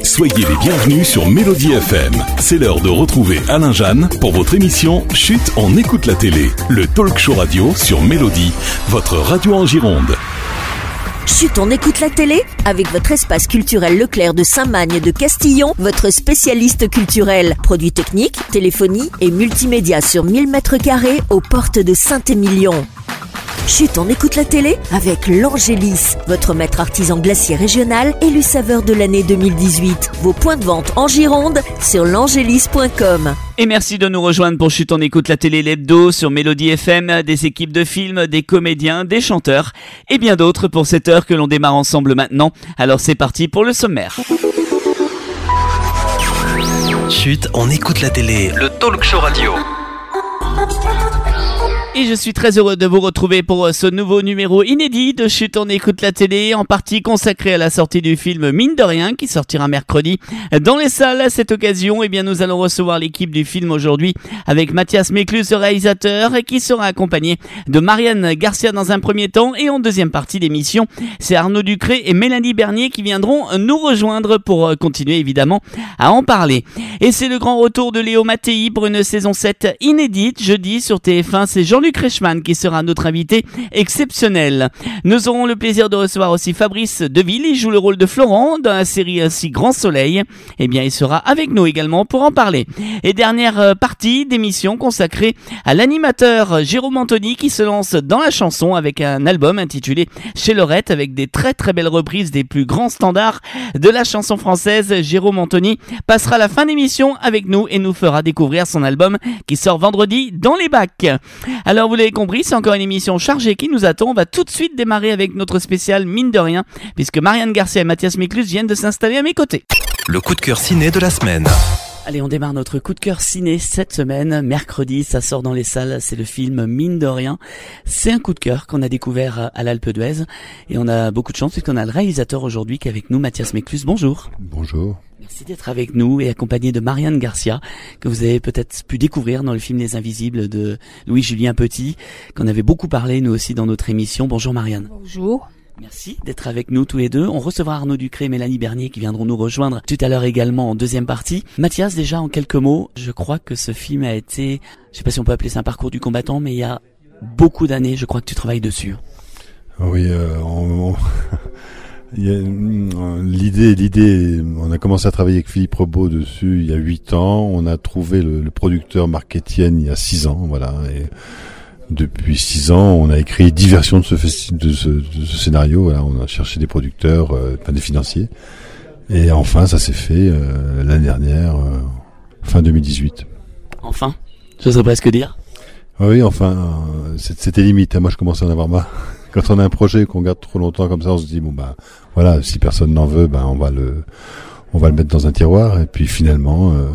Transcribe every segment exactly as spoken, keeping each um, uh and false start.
Soyez les bienvenus sur Mélodie F M. C'est l'heure de retrouver Alain Jeanne pour votre émission Chut, on écoute la télé. Le talk show radio sur Mélodie, votre radio en Gironde. Chut, on écoute la télé avec votre espace culturel Leclerc de Saint-Magne de Castillon, votre spécialiste culturel. Produits techniques, téléphonie et multimédia sur mille mètres carrés aux portes de Saint-Émilion. Chut, on écoute la télé avec l'Angélis, votre maître artisan glacier régional élu saveur de l'année deux mille dix-huit. Vos points de vente en Gironde sur l'angélis point com. Et merci de nous rejoindre pour Chut, on écoute la télé l'hebdo sur Mélodie F M, des équipes de films, des comédiens, des chanteurs et bien d'autres pour cette heure que l'on démarre ensemble maintenant. Alors c'est parti pour le sommaire. Chut, on écoute la télé, le talk show radio. Et je suis très heureux de vous retrouver pour ce nouveau numéro inédit de Chut, on écoute la télé, en partie consacré à la sortie du film Mine de rien, qui sortira mercredi dans les salles. À cette occasion, eh bien, nous allons recevoir l'équipe du film aujourd'hui avec Mathias Méclus, le réalisateur, qui sera accompagné de Marianne Garcia dans un premier temps. Et en deuxième partie d'émission, c'est Arnaud Ducré et Mélanie Bernier qui viendront nous rejoindre pour continuer évidemment à en parler. Et c'est le grand retour de Léo Mattei pour une saison sept inédite, jeudi sur T F un. C'est Jean-Luc Reichmann qui sera notre invité exceptionnel. Nous aurons le plaisir de recevoir aussi Fabrice Deville. Il joue le rôle de Florent dans la série ainsi Grand Soleil. Eh bien, il sera avec nous également pour en parler. Et dernière partie d'émission consacrée à l'animateur Jérôme Anthony qui se lance dans la chanson avec un album intitulé Chez Lorette avec des très très belles reprises des plus grands standards de la chanson française. Jérôme Anthony passera la fin d'émission avec nous et nous fera découvrir son album qui sort vendredi dans les bacs. Alors vous l'avez compris, c'est encore une émission chargée qui nous attend. On va tout de suite démarrer avec notre spécial Mine de rien, puisque Marianne Garcia et Mathias Méclus viennent de s'installer à mes côtés. Le coup de cœur ciné de la semaine. Allez, on démarre notre coup de cœur ciné cette semaine. Mercredi, ça sort dans les salles, c'est le film Mine de rien. C'est un coup de cœur qu'on a découvert à l'Alpe d'Huez. Et on a beaucoup de chance puisqu'on a le réalisateur aujourd'hui qui est avec nous, Mathias Méclus. Bonjour. Bonjour. Merci d'être avec nous et accompagné de Marianne Garcia, que vous avez peut-être pu découvrir dans le film Les Invisibles de Louis-Julien Petit, qu'on avait beaucoup parlé nous aussi dans notre émission. Bonjour Marianne. Bonjour. Merci d'être avec nous tous les deux. On recevra Arnaud Ducré et Mélanie Bernier qui viendront nous rejoindre tout à l'heure également en deuxième partie. Mathias, déjà en quelques mots, je crois que ce film a été, je sais pas si on peut appeler ça un parcours du combattant, mais il y a beaucoup d'années, je crois que tu travailles dessus. Oui, euh, on, on... il y a, l'idée, l'idée, on a commencé à travailler avec Philippe Rebaud dessus il y a huit ans. On a trouvé le, le producteur Marc Etienne il y a six ans, voilà. Et depuis six ans, on a écrit dix versions de ce, festi- de ce, de ce scénario. Voilà, on a cherché des producteurs, euh, enfin des financiers. Et enfin, ça s'est fait euh, l'année dernière, euh, fin deux mille dix-huit. Enfin, j'oserais presque dire. Oui, enfin, euh, c'était limite. Moi, je commençais à en avoir marre. Quand on a un projet qu'on garde trop longtemps comme ça, on se dit bon bah voilà, si personne n'en veut, ben on va le, on va le mettre dans un tiroir. Et puis finalement. Euh,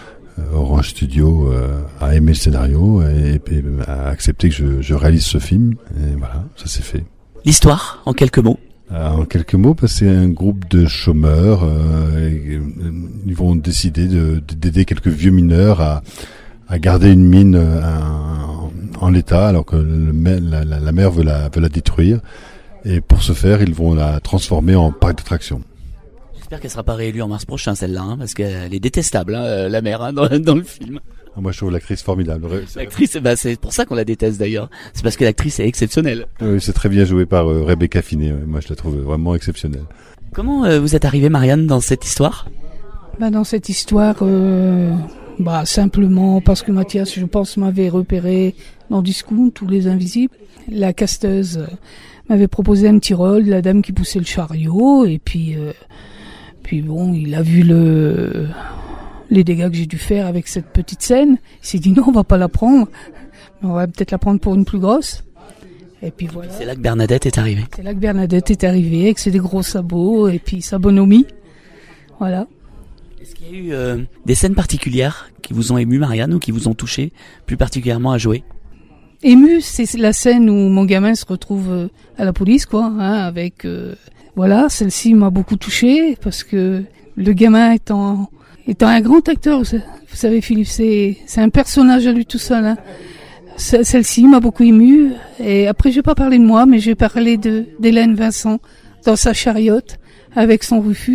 Orange Studio euh, a aimé le scénario et, et a accepté que je, je réalise ce film et voilà, ça s'est fait. L'histoire, en quelques mots. Euh, en quelques mots, bah, c'est un groupe de chômeurs. Euh, et, euh, ils vont décider de, d'aider quelques vieux mineurs à, à garder une mine euh, en, en l'état, alors que le, la, la, la mer veut la, veut la détruire. Et pour ce faire, ils vont la transformer en parc d'attractions. J'espère qu'elle sera pas réélue en mars prochain, celle-là, hein, parce qu'elle est détestable, hein, la mère, hein, dans, dans le film. Ah, moi, je trouve l'actrice formidable. L'actrice, bah, c'est pour ça qu'on la déteste d'ailleurs. C'est parce que l'actrice est exceptionnelle. Oui, c'est très bien joué par euh, Rebecca Finet. Moi, je la trouve vraiment exceptionnelle. Comment euh, vous êtes arrivée, Marianne, dans cette histoire ? Bah, dans cette histoire, euh, bah, simplement parce que Mathias, je pense, m'avait repéré dans Discount, tous les Invisibles. La casteuse euh, m'avait proposé un petit rôle, la dame qui poussait le chariot, et puis... Euh, Puis bon, il a vu le les dégâts que j'ai dû faire avec cette petite scène. Il s'est dit non, on va pas la prendre. Mais on va peut-être la prendre pour une plus grosse. Et puis voilà. C'est là que Bernadette est arrivée. C'est là que Bernadette est arrivée avec ses des gros sabots et puis sa bonhomie. Voilà. Est-ce qu'il y a eu euh, des scènes particulières qui vous ont ému, Marianne, ou qui vous ont touché plus particulièrement à jouer ? Ému, c'est la scène où mon gamin se retrouve à la police, quoi, hein, avec... Euh, Voilà, celle-ci m'a beaucoup touchée parce que le gamin étant étant un grand acteur, vous savez Philippe, c'est c'est un personnage à lui tout seul. Hein. Celle-ci m'a beaucoup émue et après je vais pas parler de moi, mais je vais parler de d'Hélène Vincent dans sa chariote avec son Rufus.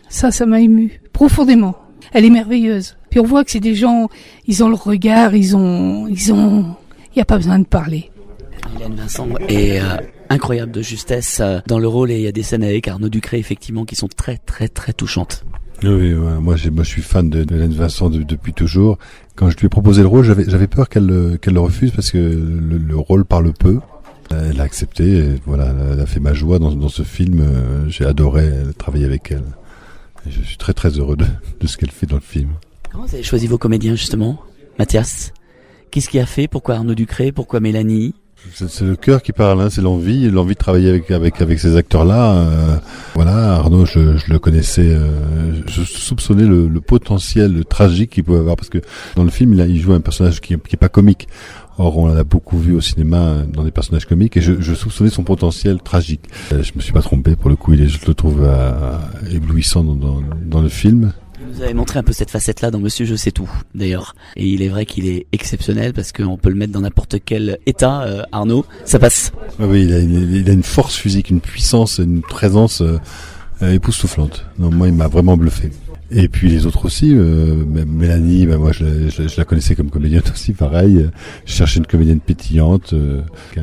Ça, ça m'a ému profondément. Elle est merveilleuse. Puis on voit que c'est des gens, ils ont le regard, ils ont, ils ont, il y a pas besoin de parler. Hélène Vincent est euh, incroyable de justesse euh, dans le rôle et il y a des scènes avec Arnaud Ducré effectivement qui sont très très très touchantes. Oui, ouais, moi, j'ai, moi je suis fan de, de Hélène Vincent de, depuis toujours. Quand je lui ai proposé le rôle, j'avais, j'avais peur qu'elle, qu'elle le refuse parce que le, le rôle parle peu. Elle a accepté, et voilà, elle a fait ma joie dans, dans ce film. J'ai adoré travailler avec elle. Et je suis très très heureux de, de ce qu'elle fait dans le film. Comment vous avez choisi vos comédiens justement, Mathias? Qu'est-ce qui a fait? Pourquoi Arnaud Ducré? Pourquoi Mélanie? C'est, c'est le cœur qui parle, hein, c'est l'envie, l'envie de travailler avec avec avec ces acteurs-là. Euh, voilà, Arnaud, je, je le connaissais, euh, je soupçonnais le, le potentiel le tragique qu'il pouvait avoir parce que dans le film, il, a, il joue un personnage qui, qui est pas comique. Or, on l'a beaucoup vu au cinéma dans des personnages comiques et je, je soupçonnais son potentiel tragique. Euh, je me suis pas trompé, pour le coup, il est, je le trouve euh, éblouissant dans, dans, dans le film. Vous avez montré un peu cette facette-là dans Monsieur Je sais tout, d'ailleurs. Et il est vrai qu'il est exceptionnel parce qu'on peut le mettre dans n'importe quel état, euh, Arnaud, ça passe. Ah oui, il a, il a une force physique, une puissance, une présence euh, époustouflante. Non, moi, il m'a vraiment bluffé. Et puis les autres aussi, euh, Mélanie, ben moi je, je, je la connaissais comme comédienne aussi, pareil. Je cherchais une comédienne pétillante, euh,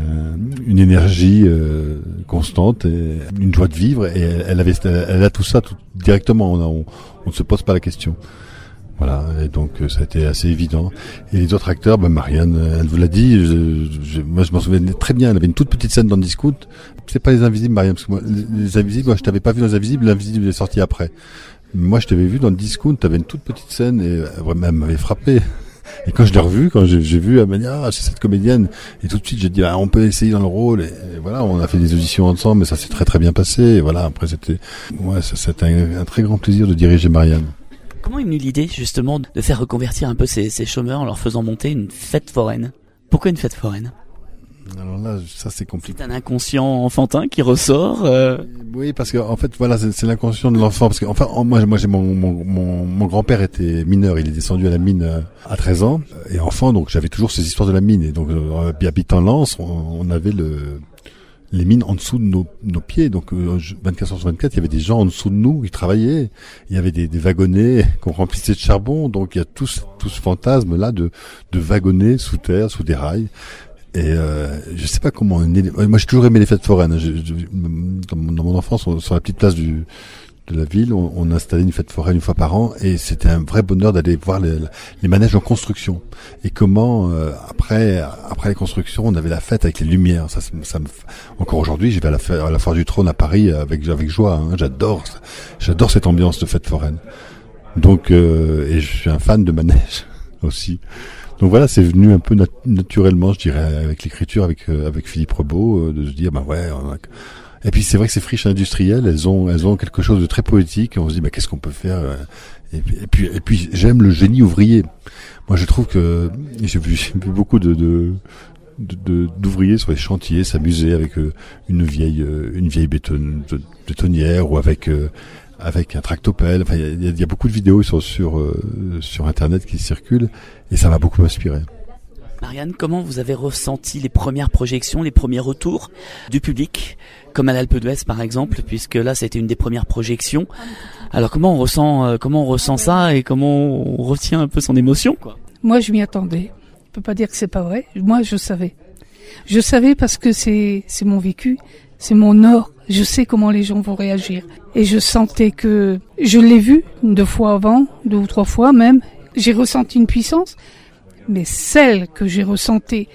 une énergie euh, constante, et une joie de vivre. Et elle, elle avait, elle a tout ça tout, directement. On, a, on, on ne se pose pas la question. Voilà. Et donc ça a été assez évident. Et les autres acteurs, ben Marianne, elle vous l'a dit. Je, je, moi je m'en souviens très bien. Elle avait une toute petite scène dans Discount. C'est pas les Invisibles, Marianne, parce que moi, les, les Invisibles, moi je t'avais pas vu dans les Invisibles. L'Invisible est sorti après. Moi, je t'avais vu dans le Discount, t'avais une toute petite scène et vraiment, elle m'avait frappé. Et quand je l'ai revu, quand j'ai, j'ai vu, elle m'a dit, ah, c'est cette comédienne. Et tout de suite, j'ai dit, ah, on peut essayer dans le rôle. Et, et voilà, on a fait des auditions ensemble, mais ça s'est très très bien passé. Et voilà, après, c'était, ouais, ça, c'était un, un très grand plaisir de diriger Marianne. Comment est venue l'idée, justement, de faire reconvertir un peu ces, ces chômeurs en leur faisant monter une fête foraine? Pourquoi une fête foraine? Alors là, ça c'est compliqué. C'est un inconscient enfantin qui ressort. Euh... Oui, parce que en fait, voilà, c'est, c'est l'inconscient de l'enfant. Parce que enfin, moi, moi, j'ai mon mon mon, mon grand-père était mineur. Il est descendu à la mine à treize ans et enfant, donc j'avais toujours ces histoires de la mine. Et donc, euh, habitant Lens, on, on avait le les mines en dessous de nos, nos pieds. Donc, euh, vingt-quatre heures sur vingt-quatre, il y avait des gens en dessous de nous qui travaillaient. Il y avait des, des wagonnets qu'on remplissait de charbon. Donc, il y a tout, tout ce fantasme là de de wagonnets sous terre, sous des rails. Et euh, je sais pas comment. Moi, j'ai toujours aimé les fêtes foraines. Je, je, dans, mon, dans mon enfance, on, sur la petite place du, de la ville, on, on installait une fête foraine une fois par an, et c'était un vrai bonheur d'aller voir les, les manèges en construction. Et comment euh, après, après les constructions, on avait la fête avec les lumières. Ça, ça me, encore aujourd'hui, je vais à la, à la Foire du Trône à Paris avec avec joie. Hein, j'adore, j'adore cette ambiance de fête foraine. Donc, euh, et je suis un fan de manège aussi. Donc voilà, c'est venu un peu nat- naturellement, je dirais, avec l'écriture, avec euh, avec Philippe Rebaud, euh, de se dire, bah ouais. On a... Et puis c'est vrai que ces friches industrielles, elles ont elles ont quelque chose de très poétique. Et on se dit, bah qu'est-ce qu'on peut faire? Et puis et puis, et puis j'aime le génie ouvrier. Moi, je trouve que j'ai vu, j'ai vu beaucoup de, de De, de, d'ouvriers sur les chantiers s'amuser avec euh, une vieille euh, une vieille béton, bétonnière ou avec euh, avec un tractopelle. Enfin, il y, y, y a beaucoup de vidéos sur sur euh, sur internet qui circulent et ça m'a beaucoup inspiré. Marianne, comment vous avez ressenti les premières projections, les premiers retours du public, comme à l'Alpe d'Huez par exemple, puisque là c'était une des premières projections. Alors comment on ressent euh, comment on ressent ça et comment on retient un peu son émotion, quoi? Moi, je m'y attendais. Je peux pas dire que c'est pas vrai. Moi, je savais. Je savais parce que c'est c'est mon vécu, c'est mon or. Je sais comment les gens vont réagir. Et je sentais que je l'ai vu deux fois avant, deux ou trois fois même. J'ai ressenti une puissance, mais celle que j'ai ressentie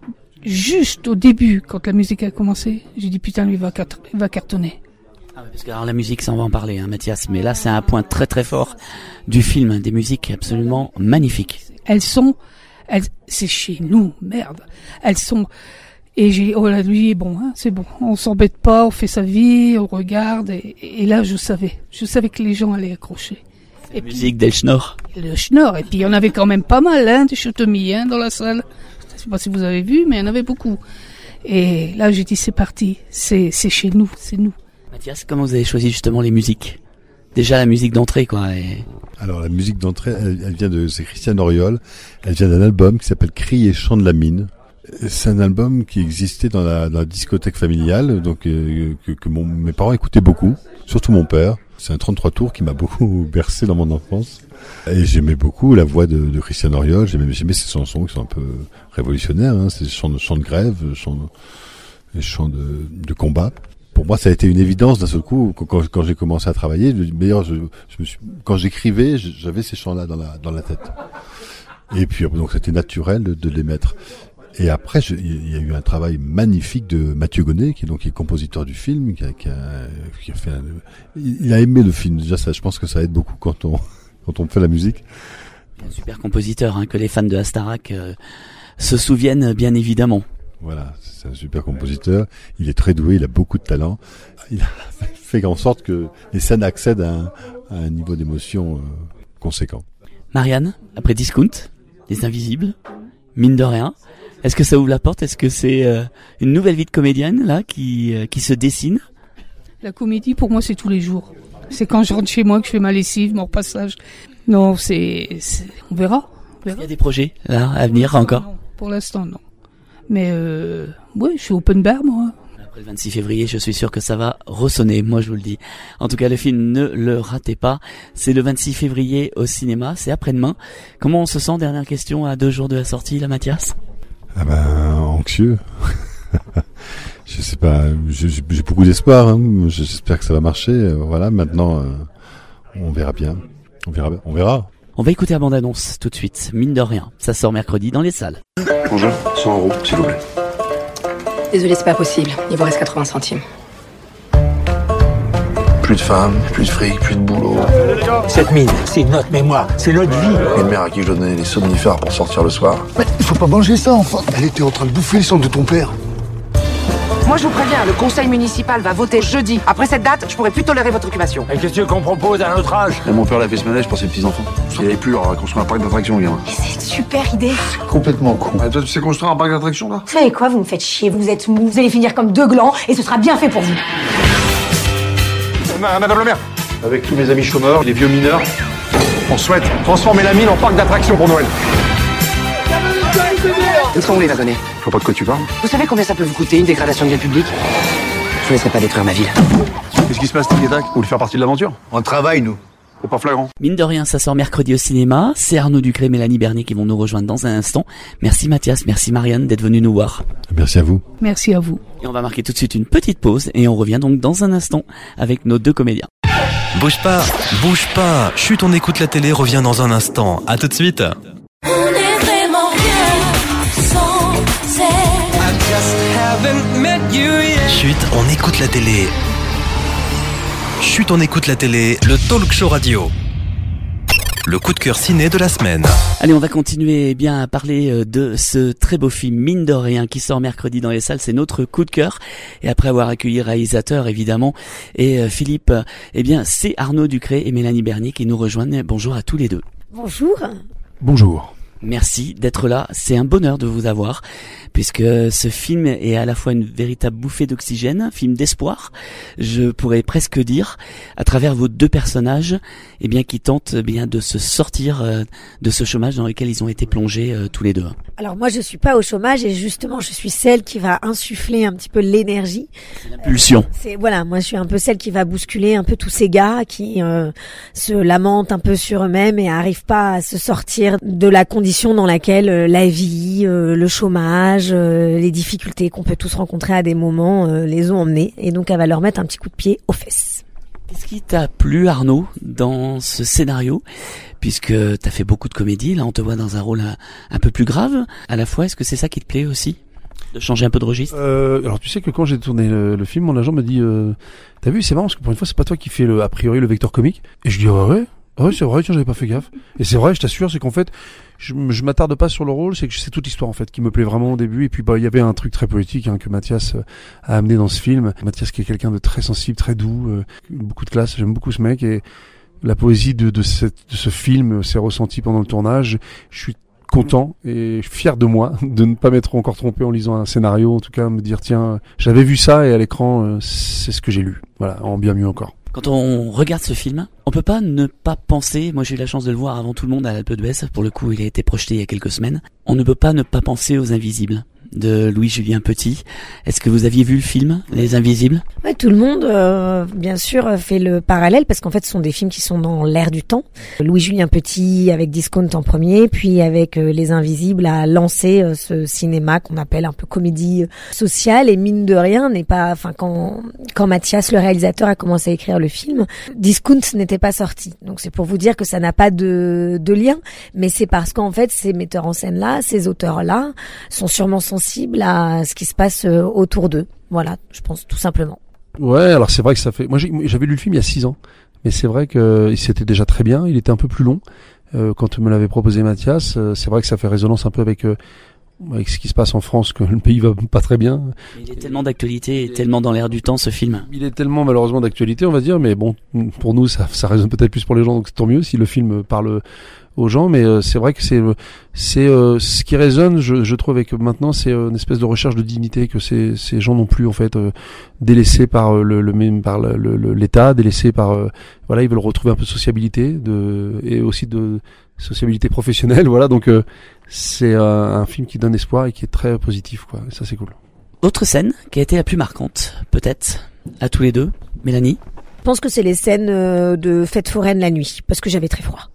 juste au début, quand la musique a commencé, j'ai dit putain, lui va, cat- va cartonner. Ah ouais, parce que alors la musique, ça on va en parler, hein, Mathias. Mais là, c'est un point très très fort du film, des musiques absolument magnifiques. Elles sont Elles, c'est chez nous, merde. Elles sont, et j'ai, oh là, lui, bon, hein, c'est bon. On s'embête pas, on fait sa vie, on regarde, et, et là, je savais. Je savais que les gens allaient accrocher. Et la musique d'El Schnorr. Le Schnorr, et puis il y en avait quand même pas mal, hein, des chotomis, hein, dans la salle. Je sais pas si vous avez vu, mais il y en avait beaucoup. Et là, j'ai dit, c'est parti. C'est, c'est chez nous, c'est nous. Mathias, comment vous avez choisi justement les musiques? Déjà la musique d'entrée, quoi. Et... Alors la musique d'entrée, elle, elle vient de, c'est Christiane Auriol. Elle vient d'un album qui s'appelle Cris et chants de la mine. C'est un album qui existait dans la, dans la discothèque familiale, donc euh, que, que mon, mes parents écoutaient beaucoup, surtout mon père. C'est un trente-trois tours qui m'a beaucoup bercé dans mon enfance. Et j'aimais beaucoup la voix de, de Christian Oriol. J'aimais, j'aimais ces chansons qui sont un peu révolutionnaires. Hein. C'est des chants de, chants de grève, chants de, des chants de, de combat. Pour moi, ça a été une évidence d'un seul coup. Quand, quand j'ai commencé à travailler, d'ailleurs, je, je me suis, quand j'écrivais, j'avais ces chants-là dans la, dans la tête. Et puis, donc, c'était naturel de, de les mettre. Et après, je, il y a eu un travail magnifique de Mathieu Gonnet, qui est donc qui est compositeur du film, qui a, qui a, qui a fait un, il a aimé le film. Déjà, ça, je pense que ça aide beaucoup quand on, quand on fait la musique. Un super compositeur, hein, que les fans de Astarac euh, se souviennent bien évidemment. Voilà, c'est un super compositeur. Il est très doué, il a beaucoup de talent. Il a fait en sorte que les scènes accèdent à un, à un niveau d'émotion euh, conséquent. Marianne, après Discount, Les Invisibles, mine de rien, est-ce que ça ouvre la porte? Est-ce que c'est euh, une nouvelle vie de comédienne là qui euh, qui se dessine? La comédie, pour moi, c'est tous les jours. C'est quand je rentre chez moi que je fais ma lessive, mon repassage. Non, c'est, c'est... on verra. On verra. Il y a des projets là à venir encore? Non, pour l'instant, non. Mais euh, oui, je suis open bar, moi. Après le vingt-six février, je suis sûr que ça va ressonner, moi je vous le dis. En tout cas, le film, ne le ratez pas. C'est le vingt-six février au cinéma, c'est après-demain. Comment on se sent, dernière question, à deux jours de la sortie, là, Mathias? Ah ben, anxieux. Je sais pas, j'ai, j'ai beaucoup d'espoir, hein. J'espère que ça va marcher. Voilà, maintenant, euh, on verra bien. On verra, on verra. On va écouter la bande-annonce tout de suite, mine de rien. Ça sort mercredi dans les salles. Bonjour, cent euros, s'il vous plaît. Désolé, c'est pas possible. Il vous reste quatre-vingts centimes. Plus de femmes, plus de fric, plus de boulot. Cette mine, c'est notre mémoire, c'est notre vie. Une mère à qui je dois donner des somnifères pour sortir le soir. Mais il faut pas manger ça, enfin. Elle était en train de bouffer le sang de ton père. Moi, je vous préviens, le conseil municipal va voter jeudi. Après cette date, je pourrai plus tolérer votre occupation. Et qu'est-ce que tu veux qu'on propose à notre âge? Et mon père l'a fait ce manège pour ses petits-enfants. Il avait plus à construire un parc d'attractions, le gamin. Mais c'est une super idée. Complètement con. Ah, toi, tu sais construire un parc d'attractions, là? Vous savez quoi, vous me faites chier, vous êtes mou, vous allez finir comme deux glands et ce sera bien fait pour vous. Madame le maire, avec tous mes amis chômeurs, les vieux mineurs, on souhaite transformer la mine en parc d'attractions pour Noël. Est-ce qu'on vous les va donner? Je vois pas de quoi tu parles. Vous savez combien ça peut vous coûter, une dégradation de bien public? Je vous laisserai pas détruire ma ville. Qu'est-ce qui se passe, Tic et Tac? Vous voulez faire partie de l'aventure? On travaille, nous. C'est pas flagrant. Mine de rien, ça sort mercredi au cinéma. C'est Arnaud Ducré et Mélanie Bernier qui vont nous rejoindre dans un instant. Merci Mathias, merci Marianne d'être venus nous voir. Merci à vous. Merci à vous. Et on va marquer tout de suite une petite pause et on revient donc dans un instant avec nos deux comédiens. Bouge pas, bouge pas. Chut, on écoute la télé, revient dans un instant. À tout de suite. On est vraiment bien sans elle. Chut, on écoute la télé. Chut, on écoute la télé, le talk show radio. Le coup de cœur ciné de la semaine. Allez, on va continuer bien à parler de ce très beau film Mine de rien qui sort mercredi dans les salles. C'est notre coup de cœur. Et après avoir accueilli réalisateur évidemment et Philippe, eh bien c'est Arnaud Ducré et Mélanie Bernier qui nous rejoignent. Bonjour à tous les deux. Bonjour. Bonjour. Merci d'être là, c'est un bonheur de vous avoir, puisque ce film est à la fois une véritable bouffée d'oxygène, un film d'espoir, je pourrais presque dire, à travers vos deux personnages, eh bien qui tentent eh bien de se sortir euh, de ce chômage dans lequel ils ont été plongés euh, tous les deux. Alors moi je suis pas au chômage et justement je suis celle qui va insuffler un petit peu l'énergie. C'est l'impulsion. Euh, c'est voilà, moi je suis un peu celle qui va bousculer un peu tous ces gars qui euh, se lamentent un peu sur eux-mêmes et arrivent pas à se sortir de la condition dans laquelle euh, la vie, euh, le chômage, euh, les difficultés qu'on peut tous rencontrer à des moments euh, les ont emmenés et donc elle va leur mettre un petit coup de pied aux fesses. Qu'est-ce qui t'a plu Arnaud dans ce scénario, puisque t'as fait beaucoup de comédie, là on te voit dans un rôle un, un peu plus grave à la fois, est-ce que c'est ça qui te plaît aussi, de changer un peu de registre? euh, Alors tu sais que quand j'ai tourné le, le film, mon agent me dit euh, t'as vu, c'est marrant parce que pour une fois c'est pas toi qui fais le, a priori le vecteur comique, et je dis ah ouais Ah oui, c'est vrai, tiens, j'avais pas fait gaffe. Et c'est vrai, je t'assure, c'est qu'en fait, je, je m'attarde pas sur le rôle, c'est que c'est toute l'histoire, en fait, qui me plaît vraiment au début. Et puis, bah, il y avait un truc très poétique, hein, que Mathias a amené dans ce film. Mathias qui est quelqu'un de très sensible, très doux, euh, beaucoup de classe, j'aime beaucoup ce mec. Et la poésie de, de, cette, de ce film s'est ressentie pendant le tournage. Je suis content et fier de moi de ne pas m'être encore trompé en lisant un scénario, en tout cas, me dire, tiens, j'avais vu ça et à l'écran, euh, c'est ce que j'ai lu. Voilà, en bien mieux encore. Quand on regarde ce film, on peut pas ne pas penser, moi j'ai eu la chance de le voir avant tout le monde à l'Alpe d'Huez, pour le coup il a été projeté il y a quelques semaines, on ne peut pas ne pas penser aux Invisibles. de Louis-Julien Petit. Est-ce que vous aviez vu le film, Les Invisibles? Ouais, tout le monde, euh, bien sûr, fait le parallèle parce qu'en fait, ce sont des films qui sont dans l'air du temps. Louis-Julien Petit avec Discount en premier, puis avec euh, Les Invisibles a lancé euh, ce cinéma qu'on appelle un peu comédie sociale et mine de rien n'est pas, enfin quand quand Mathias le réalisateur a commencé à écrire le film, Discount n'était pas sorti. Donc c'est pour vous dire que ça n'a pas de de lien, mais c'est parce qu'en fait ces metteurs en scène là, ces auteurs là sont sûrement sensibles à ce qui se passe autour d'eux. Voilà, je pense tout simplement. Ouais, alors c'est vrai que ça fait. Moi, j'ai, j'avais lu le film il y a six ans, mais c'est vrai que c'était déjà très bien. Il était un peu plus long euh, quand me l'avait proposé Mathias. Euh, c'est vrai que ça fait résonance un peu avec euh, avec ce qui se passe en France, que le pays va pas très bien. Il est tellement d'actualité et tellement dans l'air du temps ce film. Il est tellement malheureusement d'actualité, on va dire, mais bon, pour nous, ça, ça résonne peut-être plus pour les gens, donc tant mieux si le film parle aux gens. Mais euh, c'est vrai que c'est c'est euh, ce qui résonne, je, je trouve, avec maintenant, c'est euh, une espèce de recherche de dignité que ces ces gens n'ont plus en fait, euh, délaissés par euh, le, le même par le, le, l'État, délaissés par euh, voilà, ils veulent retrouver un peu de sociabilité, de et aussi de sociabilité professionnelle, voilà. Donc euh, c'est euh, un film qui donne espoir et qui est très positif, quoi. Et ça, c'est cool. Autre scène qui a été la plus marquante, peut-être, à tous les deux, Mélanie? Je pense que c'est les scènes euh, de fête foraine la nuit, parce que j'avais très froid.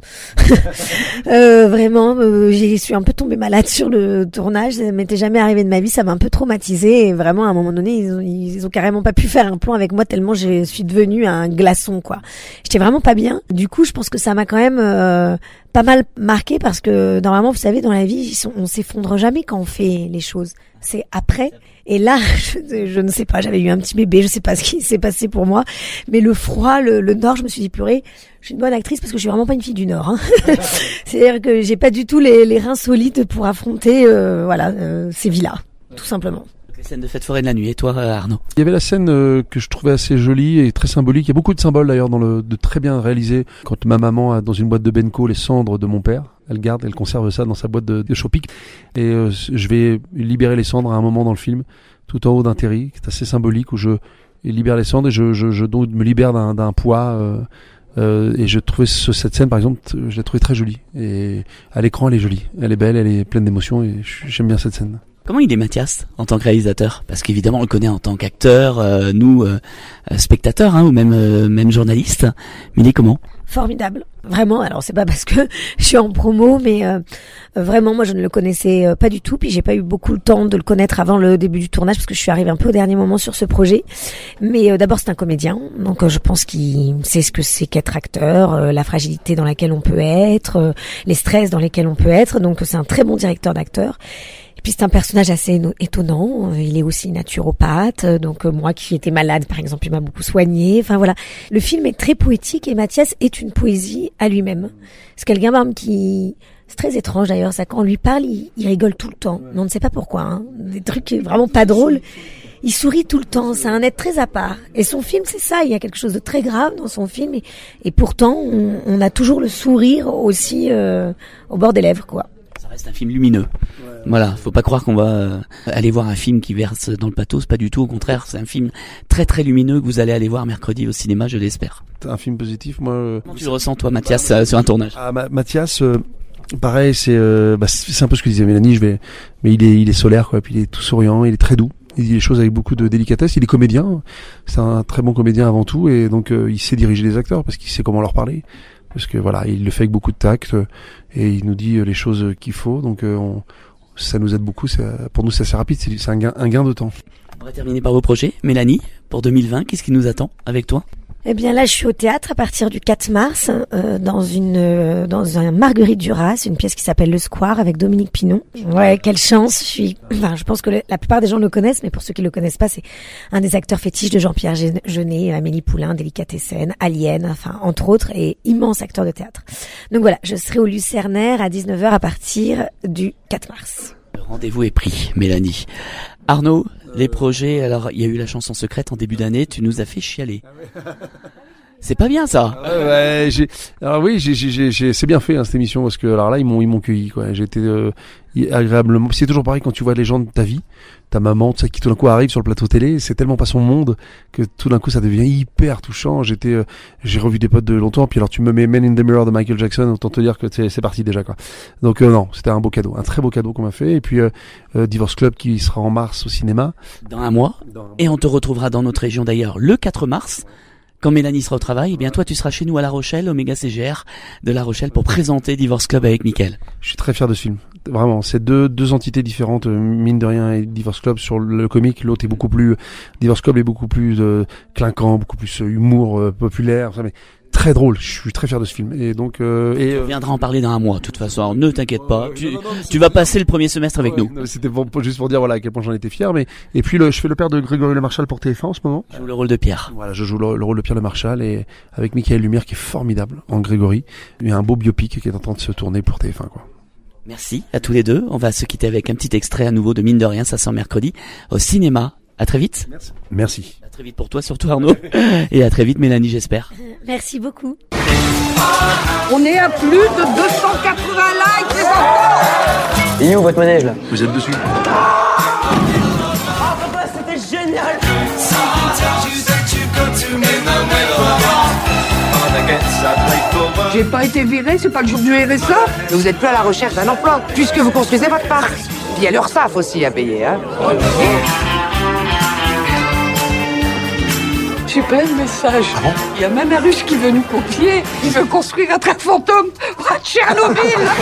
euh, vraiment, euh, j'y suis un peu tombée malade sur le tournage. Ça m'était jamais arrivé de ma vie, ça m'a un peu traumatisée. Et vraiment, à un moment donné, ils ont, ils ont carrément pas pu faire un plan avec moi tellement je suis devenue un glaçon, quoi. J'étais vraiment pas bien. Du coup, je pense que ça m'a quand même euh, pas mal marqué parce que normalement, vous savez, dans la vie, on s'effondre jamais quand on fait les choses. C'est après. Et là, je, je ne sais pas, j'avais eu un petit bébé, je sais pas ce qui s'est passé pour moi, mais le froid, le, le Nord, je me suis dit purée, je suis une bonne actrice parce que je suis vraiment pas une fille du Nord. Hein. C'est-à-dire que j'ai pas du tout les, les reins solides pour affronter, euh, voilà, euh, ces vies-là, tout simplement. Les scènes de fête foraine la nuit. Et toi, Arnaud? Il y avait la scène euh, que je trouvais assez jolie et très symbolique. Il y a beaucoup de symboles d'ailleurs dans le, de très bien réalisé. Quand ma maman a dans une boîte de Benko les cendres de mon père, elle garde, elle conserve ça dans sa boîte de, de Chopic. Et euh, je vais libérer les cendres à un moment dans le film, tout en haut d'un terri, qui est assez symbolique, où je libère les cendres et je, je, je donc me libère d'un, d'un poids. Euh, euh, et je trouvais ce, cette scène, par exemple, je l'ai trouvée très jolie. Et à l'écran, elle est jolie, elle est belle, elle est pleine d'émotions et j'aime bien cette scène. Comment il est Mathias en tant que réalisateur? Parce qu'évidemment on le connaît en tant qu'acteur, euh, nous euh, spectateurs hein, ou même euh, même journalistes. Mais il est comment? Formidable, vraiment. Alors c'est pas parce que je suis en promo, mais euh, vraiment moi je ne le connaissais euh, pas du tout. Puis j'ai pas eu beaucoup le temps de le connaître avant le début du tournage parce que je suis arrivée un peu au dernier moment sur ce projet. Mais euh, d'abord c'est un comédien, donc euh, je pense qu'il sait ce que c'est qu'être acteur, euh, la fragilité dans laquelle on peut être, euh, les stress dans lesquels on peut être. Donc c'est un très bon directeur d'acteur. Puis c'est un personnage assez étonnant, il est aussi naturopathe, donc moi qui étais malade par exemple, il m'a beaucoup soigné, enfin voilà. Le film est très poétique et Mathias est une poésie à lui-même. C'est quelqu'un qui... C'est très étrange d'ailleurs, ça quand on lui parle, il, il rigole tout le temps, mais on ne sait pas pourquoi, hein. Des trucs vraiment pas drôles. Il sourit tout le temps, c'est un être très à part. Et son film, c'est ça, il y a quelque chose de très grave dans son film et, et pourtant on, on a toujours le sourire aussi euh, au bord des lèvres, quoi. Ça reste un film lumineux. Ouais. Voilà, faut pas croire qu'on va euh, aller voir un film qui verse dans le pathos, pas du tout, au contraire, c'est un film très très lumineux que vous allez aller voir mercredi au cinéma, je l'espère. Un film positif, moi... Euh... Comment tu le ressens toi, Mathias, euh, sur un tournage? Ah, Ma- Mathias, euh, pareil, c'est, euh, bah, c'est un peu ce que disait Mélanie, je vais... mais il est, il est solaire, quoi, puis il est tout souriant, il est très doux. Il dit les choses avec beaucoup de délicatesse. Il est comédien, c'est un très bon comédien avant tout, et donc euh, il sait diriger les acteurs parce qu'il sait comment leur parler. Parce que voilà, il le fait avec beaucoup de tact euh, et il nous dit euh, les choses qu'il faut. Donc euh, on, ça nous aide beaucoup. C'est, pour nous, c'est assez rapide. C'est, c'est un, gain, un gain de temps. On va terminer par vos projets. Mélanie, pour deux mille vingt, qu'est-ce qui nous attend avec toi? Eh bien là, je suis au théâtre à partir du quatre mars euh, dans une euh, dans un Marguerite Duras, une pièce qui s'appelle Le Square avec Dominique Pinon. Ouais, quelle chance. Je suis, enfin, je pense que le, la plupart des gens le connaissent, mais pour ceux qui le connaissent pas, c'est un des acteurs fétiches de Jean-Pierre Jeunet, Amélie Poulain, Délicatessen, Alien, enfin entre autres, et immense acteur de théâtre. Donc voilà, je serai au Lucernaire à dix-neuf heures à partir du quatre mars. Le rendez-vous est pris, Mélanie. Arnaud, les projets, alors il y a eu la chanson secrète en début d'année, tu nous as fait chialer. C'est pas bien ça. Euh, ouais, j'ai. Alors oui, j'ai, j'ai, j'ai, c'est bien fait hein, cette émission parce que alors là ils m'ont, ils m'ont cueilli quoi. J'étais euh, agréablement. C'est toujours pareil quand tu vois les gens de ta vie, ta maman, tout ça qui tout d'un coup arrive sur le plateau télé. C'est tellement pas son monde que tout d'un coup ça devient hyper touchant. J'étais, euh, j'ai revu des potes de longtemps. Puis alors tu me mets Men in the Mirror de Michael Jackson, autant te dire que c'est, c'est parti déjà quoi. Donc euh, non, c'était un beau cadeau, un très beau cadeau qu'on m'a fait. Et puis euh, euh, Divorce Club qui sera en mars au cinéma. Dans un mois. Dans un mois. Et on te retrouvera dans notre région d'ailleurs le quatre mars. Quand Mélanie sera au travail, eh bien toi tu seras chez nous à La Rochelle, au Méga C G R de La Rochelle pour présenter Divorce Club avec Mickaël. Je suis très fier de ce film. Vraiment, c'est deux deux entités différentes, mine de rien, et Divorce Club sur le comique, l'autre est beaucoup plus Divorce Club est beaucoup plus euh, clinquant, beaucoup plus euh, humour euh, populaire, mais très drôle. Je suis très fier de ce film. Et donc euh, et tu reviendras en parler dans un mois de toute façon. Alors, ne t'inquiète pas. Tu, non, non, non, tu vas passer le premier semestre avec ouais, nous. Non, c'était pour, juste pour dire voilà à quel point j'en étais fier. Mais et puis le, je fais le père de Grégory Le Marchal pour T F un en ce moment. Je joue le rôle de Pierre. Voilà, je joue le, le rôle de Pierre Le Marchal et avec Mickaël Lumière qui est formidable en Grégory. Il y a un beau biopic qui est en train de se tourner pour T F un quoi. Merci à tous les deux. On va se quitter avec un petit extrait à nouveau de Mine de Rien. Ça sort mercredi au cinéma. À très vite. Merci. Merci. À très vite pour toi surtout Arnaud. Et à très vite Mélanie j'espère. Merci beaucoup. On est à plus de deux cent quatre-vingts likes, les enfants. Et où votre manège là? Vous êtes dessus. Ah papa, c'était génial. J'ai pas été viré, c'est pas le jour du R S A. Mais vous êtes plus à la recherche d'un emploi, puisque vous construisez votre parc. Puis il y a l'URSSAF aussi à payer, hein. J'ai pas le message. Ah bon? Il y a même un russe qui veut nous copier. Il veut construire un train fantôme à Tchernobyl.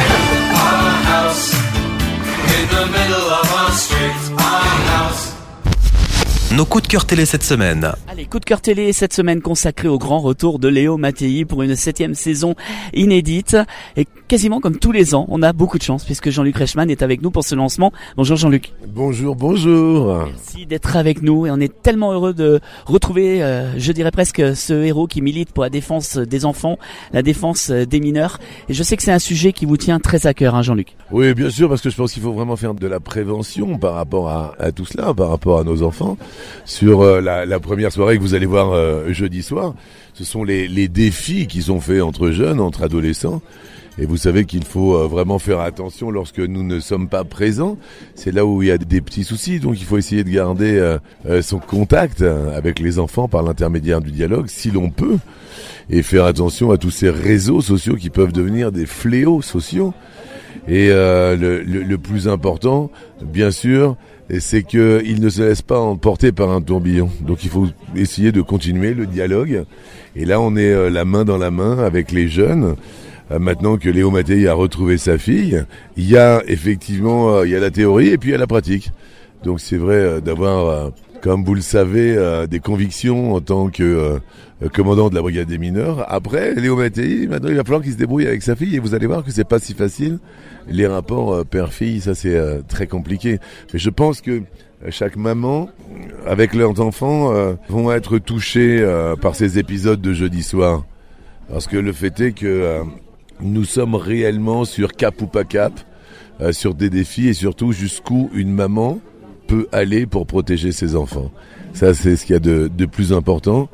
Nos coups de cœur télé cette semaine. Allez, coup de cœur télé cette semaine consacré au grand retour de Léo Mattei pour une septième saison inédite. Et quasiment comme tous les ans, on a beaucoup de chance puisque Jean-Luc Reichmann est avec nous pour ce lancement. Bonjour Jean-Luc. Bonjour, bonjour. Merci d'être avec nous et on est tellement heureux de retrouver, euh, je dirais presque, ce héros qui milite pour la défense des enfants, la défense des mineurs. Et je sais que c'est un sujet qui vous tient très à cœur, hein, Jean-Luc. Oui, bien sûr, parce que je pense qu'il faut vraiment faire de la prévention par rapport à, à tout cela, par rapport à nos enfants. Sur euh, la, la première soirée que vous allez voir euh, jeudi soir, ce sont les, les défis qui sont faits entre jeunes, entre adolescents. Et vous savez qu'il faut euh, vraiment faire attention lorsque nous ne sommes pas présents. C'est là où il y a des petits soucis. Donc il faut essayer de garder euh, euh, son contact avec les enfants par l'intermédiaire du dialogue, si l'on peut. Et faire attention à tous ces réseaux sociaux qui peuvent devenir des fléaux sociaux. Et euh, le, le, le plus important, bien sûr, c'est qu'il ne se laisse pas emporter par un tourbillon. Donc il faut essayer de continuer le dialogue. Et là, on est euh, la main dans la main avec les jeunes. Euh, maintenant que Léo Mattei a retrouvé sa fille, il y a effectivement euh, il y a la théorie et puis il y a la pratique. Donc c'est vrai euh, d'avoir, euh, comme vous le savez, euh, des convictions en tant que euh, commandant de la brigade des mineurs. Après, Léo Mattei, maintenant il va falloir qu'il se débrouille avec sa fille et vous allez voir que c'est pas si facile. Les rapports euh, père-fille, ça c'est euh, très compliqué. Mais je pense que euh, chaque maman, avec leurs enfants, euh, vont être touchés euh, par ces épisodes de jeudi soir. Parce que le fait est que euh, nous sommes réellement sur cap ou pas cap, euh, sur des défis et surtout jusqu'où une maman peut aller pour protéger ses enfants. Ça c'est ce qu'il y a de, de plus important.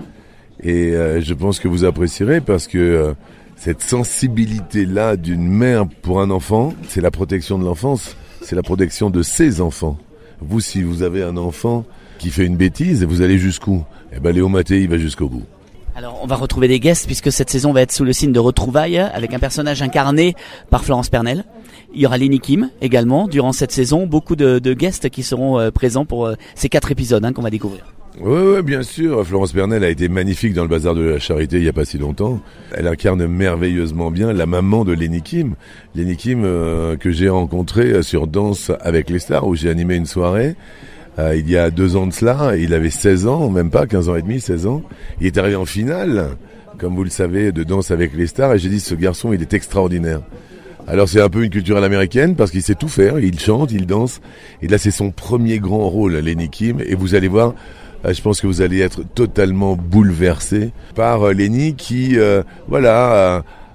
Et euh, je pense que vous apprécierez parce que euh, cette sensibilité-là d'une mère pour un enfant, c'est la protection de l'enfance, c'est la protection de ses enfants. Vous, si vous avez un enfant qui fait une bêtise, vous allez jusqu'où? Eh ben, Léo Mattei va jusqu'au bout. Alors, on va retrouver des guests puisque cette saison va être sous le signe de retrouvailles avec un personnage incarné par Florence Pernel. Il y aura Lenny Kim également durant cette saison. Beaucoup de, de guests qui seront euh, présents pour euh, ces quatre épisodes hein, qu'on va découvrir. Oui, oui, bien sûr. Florence Pernel a été magnifique dans le Bazar de la Charité il n'y a pas si longtemps. Elle incarne merveilleusement bien la maman de Lenny Kim. Lenny Kim euh, que j'ai rencontré sur Danse avec les stars où j'ai animé une soirée. Euh, il y a deux ans de cela, il avait seize ans, même pas, quinze ans et demi, seize ans. Il est arrivé en finale, comme vous le savez, de Danse avec les stars, et j'ai dit, ce garçon, il est extraordinaire. Alors c'est un peu une culturelle américaine, parce qu'il sait tout faire, il chante, il danse, et là c'est son premier grand rôle, Lenny Kim, et vous allez voir, euh, je pense que vous allez être totalement bouleversé par euh, Lenny qui, euh, voilà,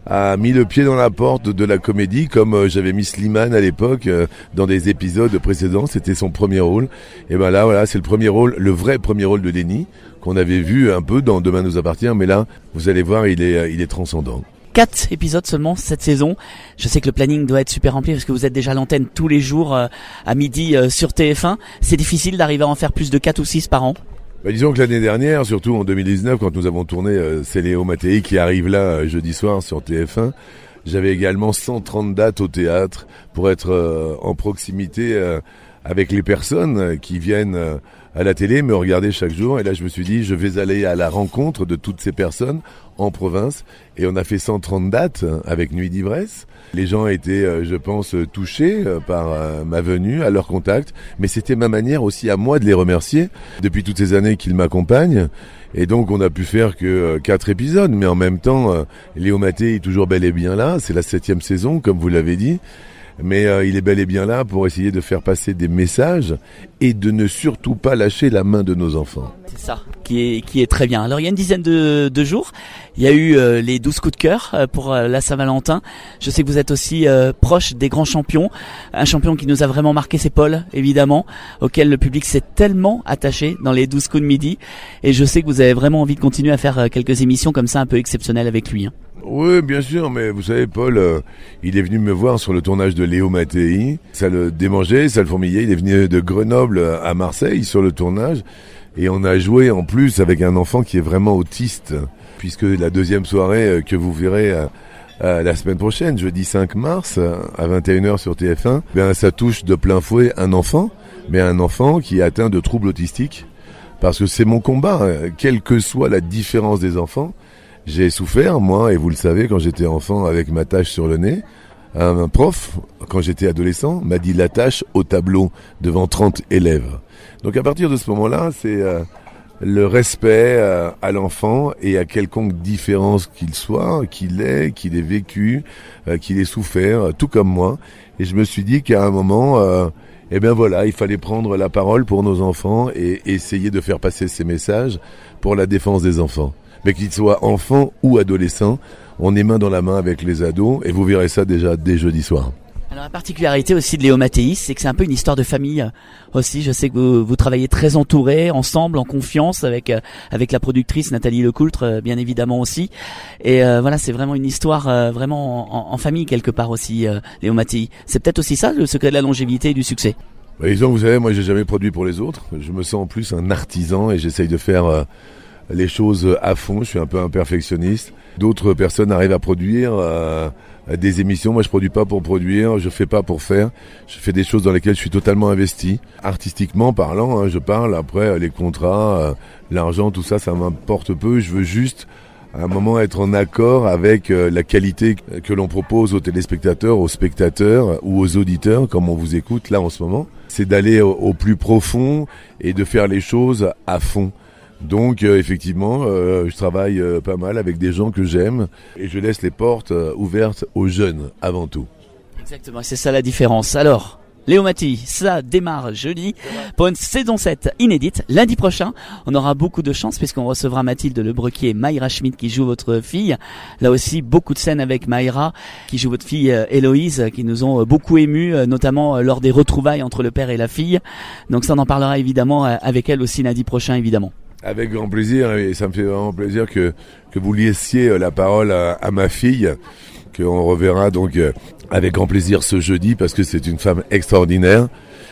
a mis le pied dans la porte de la comédie, comme euh, j'avais mis Slimane à l'époque euh, dans des épisodes précédents. C'était son premier rôle. Et ben là, voilà, c'est le premier rôle, le vrai premier rôle de Lenny qu'on avait vu un peu dans Demain nous appartient. Mais là, vous allez voir, il est, il est transcendant. Quatre épisodes seulement cette saison. Je sais que le planning doit être super rempli parce que vous êtes déjà à l'antenne tous les jours euh, à midi euh, sur T F un. C'est difficile d'arriver à en faire plus de quatre ou six par an. Bah, disons que l'année dernière, surtout en deux mille dix-neuf, quand nous avons tourné euh, C'est Léo Mattei qui arrive là euh, jeudi soir sur T F un, j'avais également cent trente dates au théâtre pour être euh, en proximité euh, avec les personnes euh, qui viennent euh, à la télé, me regarder chaque jour. Et là, je me suis dit, je vais aller à la rencontre de toutes ces personnes en province. Et on a fait cent trente dates hein, avec Nuit d'ivresse. Les gens étaient, euh, je pense, touchés euh, par euh, ma venue, à leur contact. Mais c'était ma manière aussi à moi de les remercier depuis toutes ces années qu'ils m'accompagnent. Et donc, on a pu faire que euh, quatre épisodes. Mais en même temps, euh, Léo Mattei est toujours bel et bien là. C'est la septième saison, comme vous l'avez dit. Mais euh, il est bel et bien là pour essayer de faire passer des messages et de ne surtout pas lâcher la main de nos enfants. C'est ça, qui est, qui est très bien. Alors il y a une dizaine de, de jours, il y a eu euh, les douze coups de cœur euh, pour euh, la Saint-Valentin. Je sais que vous êtes aussi euh, proche des grands champions. Un champion qui nous a vraiment marqué, c'est Paul, évidemment, auquel le public s'est tellement attaché dans les douze coups de midi. Et je sais que vous avez vraiment envie de continuer à faire euh, quelques émissions comme ça un peu exceptionnelles avec lui. Hein. Oui, bien sûr, mais vous savez, Paul, euh, il est venu me voir sur le tournage de Léo Mattei. Ça le démangeait, ça le fourmillait. Il est venu de Grenoble à Marseille sur le tournage. Et on a joué en plus avec un enfant qui est vraiment autiste. Puisque la deuxième soirée que vous verrez euh, euh, la semaine prochaine, jeudi cinq mars, à vingt et une heures sur T F un, bien, ça touche de plein fouet un enfant, mais un enfant qui est atteint de troubles autistiques. Parce que c'est mon combat, hein, quelle que soit la différence des enfants. J'ai souffert, moi, et vous le savez, quand j'étais enfant avec ma tache sur le nez. Un prof, quand j'étais adolescent, m'a dit la tâche au tableau devant trente élèves. Donc à partir de ce moment-là, c'est euh, le respect euh, à l'enfant et à quelconque différence qu'il soit, qu'il ait, qu'il ait vécu, euh, qu'il ait souffert, euh, tout comme moi. Et je me suis dit qu'à un moment, euh, eh bien voilà, il fallait prendre la parole pour nos enfants et essayer de faire passer ces messages pour la défense des enfants. Mais qu'ils soient enfants ou adolescents, on est main dans la main avec les ados et vous verrez ça déjà dès jeudi soir. Alors la particularité aussi de Léo Mattei, c'est que c'est un peu une histoire de famille euh, aussi. Je sais que vous, vous travaillez très entourés, ensemble, en confiance avec euh, avec la productrice Nathalie Lecoultre, euh, bien évidemment aussi. Et euh, voilà, c'est vraiment une histoire euh, vraiment en, en famille quelque part aussi, euh, Léo Mattei. C'est peut-être aussi ça le secret de la longévité et du succès. Bah, disons, vous savez, moi j'ai jamais produit pour les autres. Je me sens en plus un artisan et j'essaye de faire euh, les choses à fond. Je suis un peu un perfectionniste. D'autres personnes arrivent à produire euh, des émissions. Moi, je produis pas pour produire, je fais pas pour faire. Je fais des choses dans lesquelles je suis totalement investi. Artistiquement parlant, hein, je parle. Après, les contrats, euh, l'argent, tout ça, ça m'importe peu. Je veux juste, à un moment, être en accord avec euh, la qualité que l'on propose aux téléspectateurs, aux spectateurs ou aux auditeurs, comme on vous écoute là en ce moment. C'est d'aller au, au plus profond et de faire les choses à fond. Donc euh, effectivement, euh, je travaille euh, pas mal avec des gens que j'aime et je laisse les portes euh, ouvertes aux jeunes avant tout. Exactement, c'est ça la différence. Alors, Léo Mattei, ça démarre jeudi pour une saison sept inédite. Lundi prochain, on aura beaucoup de chance puisqu'on recevra Mathilde Lebrequier et Mayra Schmidt qui joue votre fille. Là aussi, beaucoup de scènes avec Mayra qui joue votre fille euh, Héloïse qui nous ont euh, beaucoup émus, euh, notamment euh, lors des retrouvailles entre le père et la fille. Donc ça, on en parlera évidemment euh, avec elle aussi lundi prochain, évidemment. Avec grand plaisir, et ça me fait vraiment plaisir que, que vous laissiez la parole à, à ma fille, qu'on reverra donc euh, avec grand plaisir ce jeudi, parce que c'est une femme extraordinaire.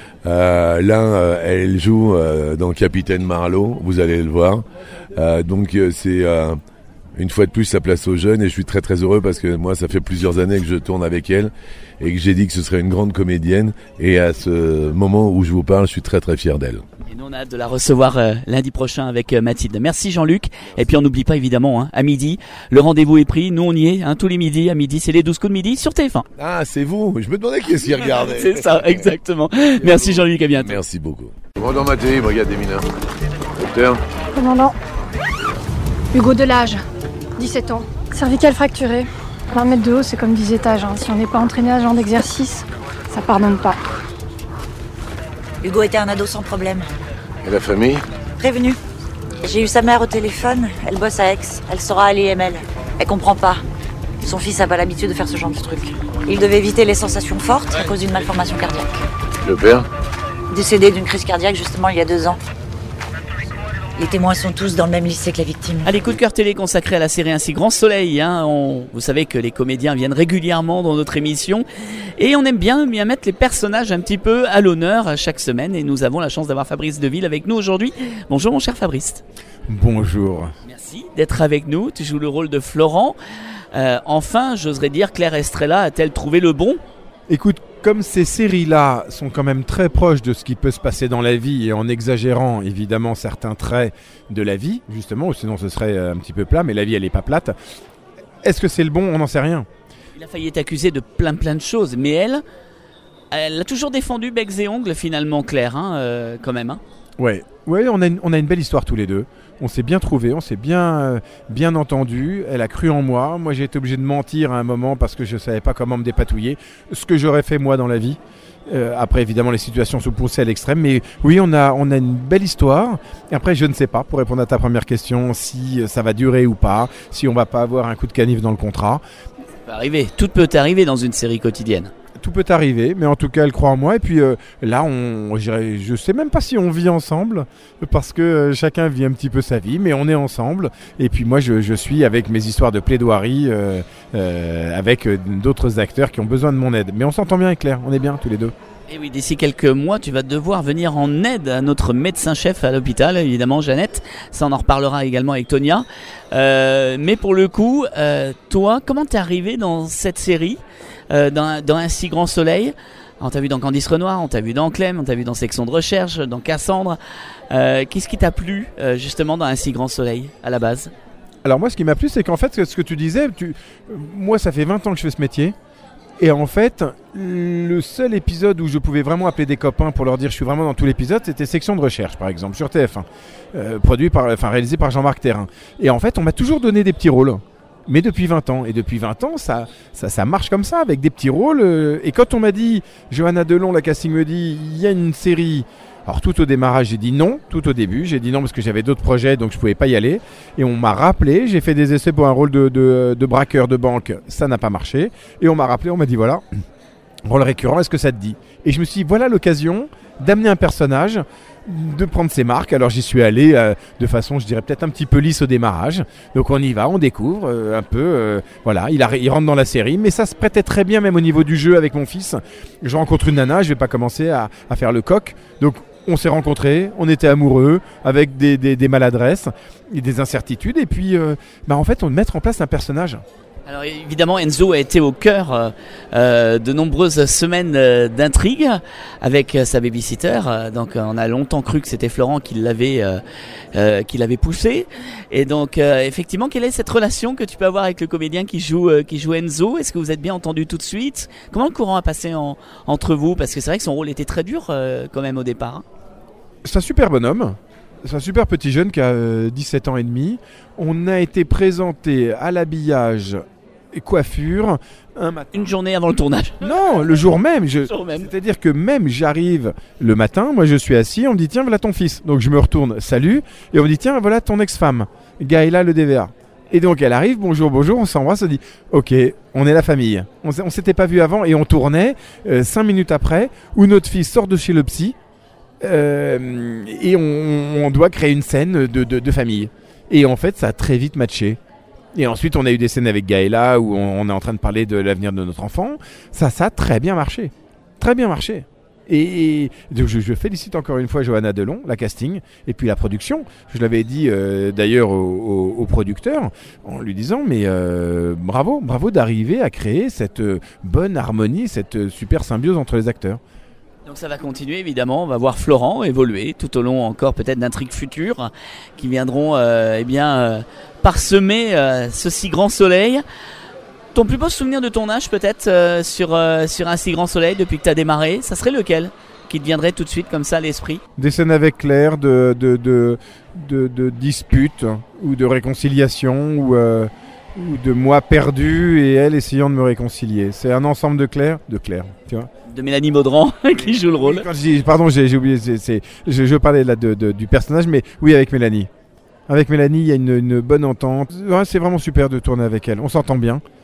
Euh, là, euh, elle joue euh, dans Capitaine Marlowe, vous allez le voir. Euh, donc euh, c'est euh, une fois de plus sa place aux jeunes, et je suis très très heureux parce que moi, ça fait plusieurs années que je tourne avec elle, et que j'ai dit que ce serait une grande comédienne, et à ce moment où je vous parle, je suis très très fier d'elle. Et nous on a hâte de la recevoir euh, lundi prochain avec euh, Mathilde. Merci Jean-Luc. Et puis on n'oublie pas évidemment, hein, à midi, le rendez-vous est pris. Nous on y est, hein, tous les midis. À midi, c'est les douze coups de midi sur T F un. Ah, c'est vous. Je me demandais qui est-ce qui regardait. C'est ça, exactement. Merci Jean-Luc, à bientôt. Merci beaucoup. Commandant Mattei, brigade des mineurs. Docteur. Commandant. Hugo Delage, dix-sept ans. Cervicale fracturée. vingt mètres de haut, c'est comme dix étages. Hein. Si on n'est pas entraîné à ce genre d'exercice, ça pardonne pas. Hugo était un ado sans problème. Et la famille? Prévenu. J'ai eu sa mère au téléphone, elle bosse à Aix, elle sera à l'I M L. Elle comprend pas. Son fils n'a pas l'habitude de faire ce genre de truc. Il devait éviter les sensations fortes à cause d'une malformation cardiaque. Le père? Décédé d'une crise cardiaque justement il y a deux ans. Les témoins sont tous dans le même lycée que la victime. Allez, coup de cœur télé consacré à la série Ainsi Grand Soleil. Hein. On, vous savez que les comédiens viennent régulièrement dans notre émission et on aime bien, bien mettre les personnages un petit peu à l'honneur chaque semaine. Et nous avons la chance d'avoir Fabrice Deville avec nous aujourd'hui. Bonjour mon cher Fabrice. Bonjour. Merci d'être avec nous. Tu joues le rôle de Florent. Euh, enfin, j'oserais dire, Claire Estrella a-t-elle trouvé le bon ? Écoute, comme ces séries-là sont quand même très proches de ce qui peut se passer dans la vie et en exagérant évidemment certains traits de la vie, justement, ou sinon ce serait un petit peu plat, mais la vie elle n'est pas plate. Est-ce que c'est le bon ? On n'en sait rien. Il a failli être accusé de plein plein de choses, mais elle, elle a toujours défendu becs et ongles finalement, Claire, hein, euh, quand même. Hein. Ouais, ouais, on a une, on a une belle histoire tous les deux. On s'est bien trouvés, on s'est bien, euh, bien entendus. Elle a cru en moi. Moi, j'ai été obligé de mentir à un moment parce que je ne savais pas comment me dépatouiller. Ce que j'aurais fait moi dans la vie. Euh, après, évidemment, les situations sont poussées à l'extrême. Mais oui, on a, on a une belle histoire. Et après, je ne sais pas, pour répondre à ta première question, si ça va durer ou pas, si on ne va pas avoir un coup de canif dans le contrat. Ça peut arriver. Tout peut arriver dans une série quotidienne. Tout peut arriver, mais en tout cas, elle croit en moi. Et puis euh, là, on, je ne sais même pas si on vit ensemble, parce que euh, chacun vit un petit peu sa vie, mais on est ensemble. Et puis moi, je, je suis avec mes histoires de plaidoirie, euh, euh, avec euh, d'autres acteurs qui ont besoin de mon aide. Mais on s'entend bien avec Claire, on est bien tous les deux. Et oui, d'ici quelques mois, tu vas devoir venir en aide à notre médecin-chef à l'hôpital, évidemment, Jeannette. Ça, on en reparlera également avec Tonia. Euh, mais pour le coup, euh, toi, comment t'es arrivé dans cette série ? Euh, dans, dans Ainsi Grand Soleil. On t'a vu dans Candice Renoir, on t'a vu dans Clem, on t'a vu dans Section de Recherche, dans Cassandre. Euh, qu'est-ce qui t'a plu euh, justement dans Ainsi Grand Soleil à la base ? Alors moi, ce qui m'a plu, c'est qu'en fait, ce que tu disais, tu... moi, ça fait vingt ans que je fais ce métier. Et en fait, le seul épisode où je pouvais vraiment appeler des copains pour leur dire je suis vraiment dans tout l'épisode, c'était Section de Recherche, par exemple, sur T F un, euh, produit par, enfin réalisé par Jean-Marc Thérin. Et en fait, on m'a toujours donné des petits rôles. Mais depuis vingt ans, et depuis vingt ans, ça, ça, ça marche comme ça, avec des petits rôles. Euh, et quand on m'a dit, Johanna Delon, la casting me dit, il y a une série. Alors tout au démarrage, j'ai dit non, tout au début, j'ai dit non parce que j'avais d'autres projets, donc je pouvais pas y aller. Et on m'a rappelé, j'ai fait des essais pour un rôle de, de, de braqueur de banque, ça n'a pas marché. Et on m'a rappelé, on m'a dit voilà, rôle récurrent, est-ce que ça te dit ? Et je me suis dit, voilà l'occasion d'amener un personnage, de prendre ses marques. Alors j'y suis allé euh, de façon, je dirais peut-être un petit peu lisse au démarrage. Donc on y va, on découvre euh, un peu. Euh, voilà, il, a, il rentre dans la série, mais ça se prêtait très bien même au niveau du jeu avec mon fils. Je rencontre une nana, je vais pas commencer à, à faire le coq. Donc on s'est rencontrés, on était amoureux, avec des, des, des maladresses et des incertitudes. Et puis, euh, bah en fait, on met en place un personnage. Alors évidemment, Enzo a été au cœur euh, de nombreuses semaines euh, d'intrigue avec euh, sa babysitter. Euh, donc on a longtemps cru que c'était Florent qui l'avait, euh, euh, qui l'avait poussé. Et donc euh, effectivement, quelle est cette relation que tu peux avoir avec le comédien qui joue, euh, qui joue Enzo ? Est-ce que vous êtes bien entendu tout de suite ? Comment le courant a passé en, entre vous ? Parce que c'est vrai que son rôle était très dur euh, quand même au départ. Hein. C'est un super bonhomme. C'est un super petit jeune qui a euh, dix-sept ans et demi. On a été présenté à l'habillage et coiffure un matin. Une journée avant le tournage. Non, le jour même. Je... Le jour même. C'est-à-dire que même j'arrive le matin, moi je suis assis, on me dit tiens voilà ton fils. Donc je me retourne, salut, et on me dit tiens voilà ton ex-femme, Gaëla le D V A. Et donc elle arrive, bonjour, bonjour, on s'embrasse, on dit ok, on est la famille. On ne s'était pas vu avant et on tournait euh, cinq minutes après où notre fils sort de chez le psy. Euh, et on, on doit créer une scène de, de, de famille. Et en fait, ça a très vite matché. Et ensuite, on a eu des scènes avec Gaëla où on, on est en train de parler de l'avenir de notre enfant. Ça, ça a très bien marché. Très bien marché. Et, et donc je, je félicite encore une fois Johanna Delon, la casting, et puis la production. Je l'avais dit euh, d'ailleurs au, au, au producteur en lui disant mais euh, bravo, bravo d'arriver à créer cette euh, bonne harmonie, cette euh, super symbiose entre les acteurs. Donc ça va continuer évidemment, on va voir Florent évoluer tout au long encore peut-être d'intrigues futures qui viendront euh, eh bien, euh, parsemer euh, ce si grand soleil. Ton plus beau souvenir de ton âge peut-être euh, sur, euh, sur un si grand soleil depuis que tu as démarré, ça serait lequel qui te viendrait tout de suite comme ça à l'esprit ? Des scènes avec Claire, de, de, de, de, de disputes ou de réconciliation ou, euh, ou de moi perdu et elle essayant de me réconcilier. C'est un ensemble de Claire, de Claire, tu vois. De Mélanie Maudran qui joue le rôle. Quand je dis, pardon, j'ai, j'ai oublié, c'est, c'est, je, je parlais là de, de, du personnage, mais oui, avec Mélanie. Avec Mélanie, il y a une, une bonne entente. Ouais, c'est vraiment super de tourner avec elle. On s'entend bien.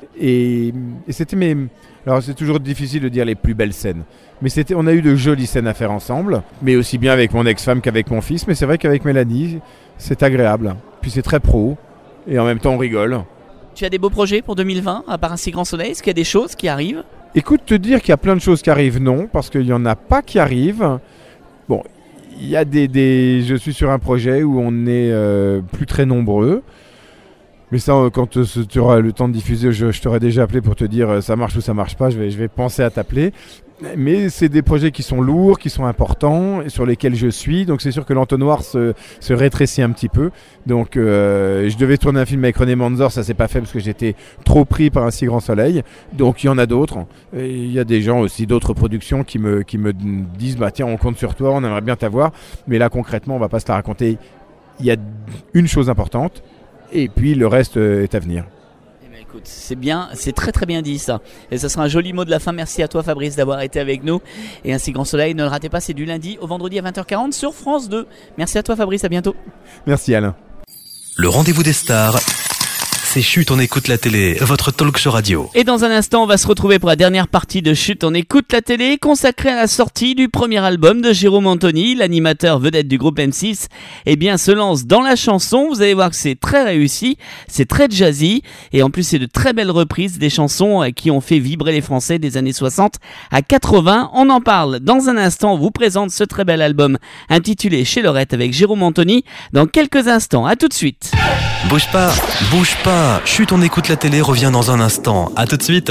Et, et c'était mes... Alors c'est toujours difficile de dire les plus belles scènes. Mais c'était, on a eu de jolies scènes à faire ensemble. Mais aussi bien avec mon ex-femme qu'avec mon fils. Mais c'est vrai qu'avec Mélanie, c'est agréable. Puis c'est très pro. Et en même temps, on rigole. Tu as des beaux projets pour deux mille vingt, à part Un si grand soleil? Est-ce qu'il y a des choses qui arrivent? Écoute, te dire qu'il y a plein de choses qui arrivent, non. Parce qu'il n'y en a pas qui arrivent. Bon, il y a des, des... Je suis sur un projet où on est euh, plus très nombreux. Mais ça, quand euh, tu auras le temps de diffuser, je, je t'aurais déjà appelé pour te dire euh, ça marche ou ça marche pas. Je vais, je vais penser à t'appeler. Mais c'est des projets qui sont lourds, qui sont importants, et sur lesquels je suis. Donc c'est sûr que l'entonnoir se, se rétrécit un petit peu. Donc euh, je devais tourner un film avec René Manzor, ça s'est pas fait parce que j'étais trop pris par Un si grand soleil. Donc il y en a d'autres. Et il y a des gens aussi, d'autres productions qui me, qui me disent bah tiens, on compte sur toi, on aimerait bien t'avoir. Mais là concrètement, on va pas se la raconter. Il y a une chose importante. Et puis le reste est à venir. Eh bien, écoute, c'est bien, c'est très très bien dit ça. Et ça sera un joli mot de la fin. Merci à toi Fabrice d'avoir été avec nous. Et Un si grand soleil, ne le ratez pas, c'est du lundi au vendredi à vingt heures quarante sur France deux. Merci à toi Fabrice, à bientôt. Merci Alain. Le rendez-vous des stars, c'est Chut, on écoute la télé, votre talk show radio. Et dans un instant, on va se retrouver pour la dernière partie de Chut, on écoute la télé, consacrée à la sortie du premier album de Jérôme Anthony, l'animateur vedette du groupe M six. Eh bien, se lance dans la chanson. Vous allez voir que c'est très réussi, c'est très jazzy, et en plus, c'est de très belles reprises des chansons qui ont fait vibrer les Français des années soixante à quatre-vingts. On en parle dans un instant. On vous présente ce très bel album intitulé Chez Lorette avec Jérôme Anthony dans quelques instants. À tout de suite. Bouge pas, bouge pas. Chut, on écoute la télé revient dans un instant. À tout de suite.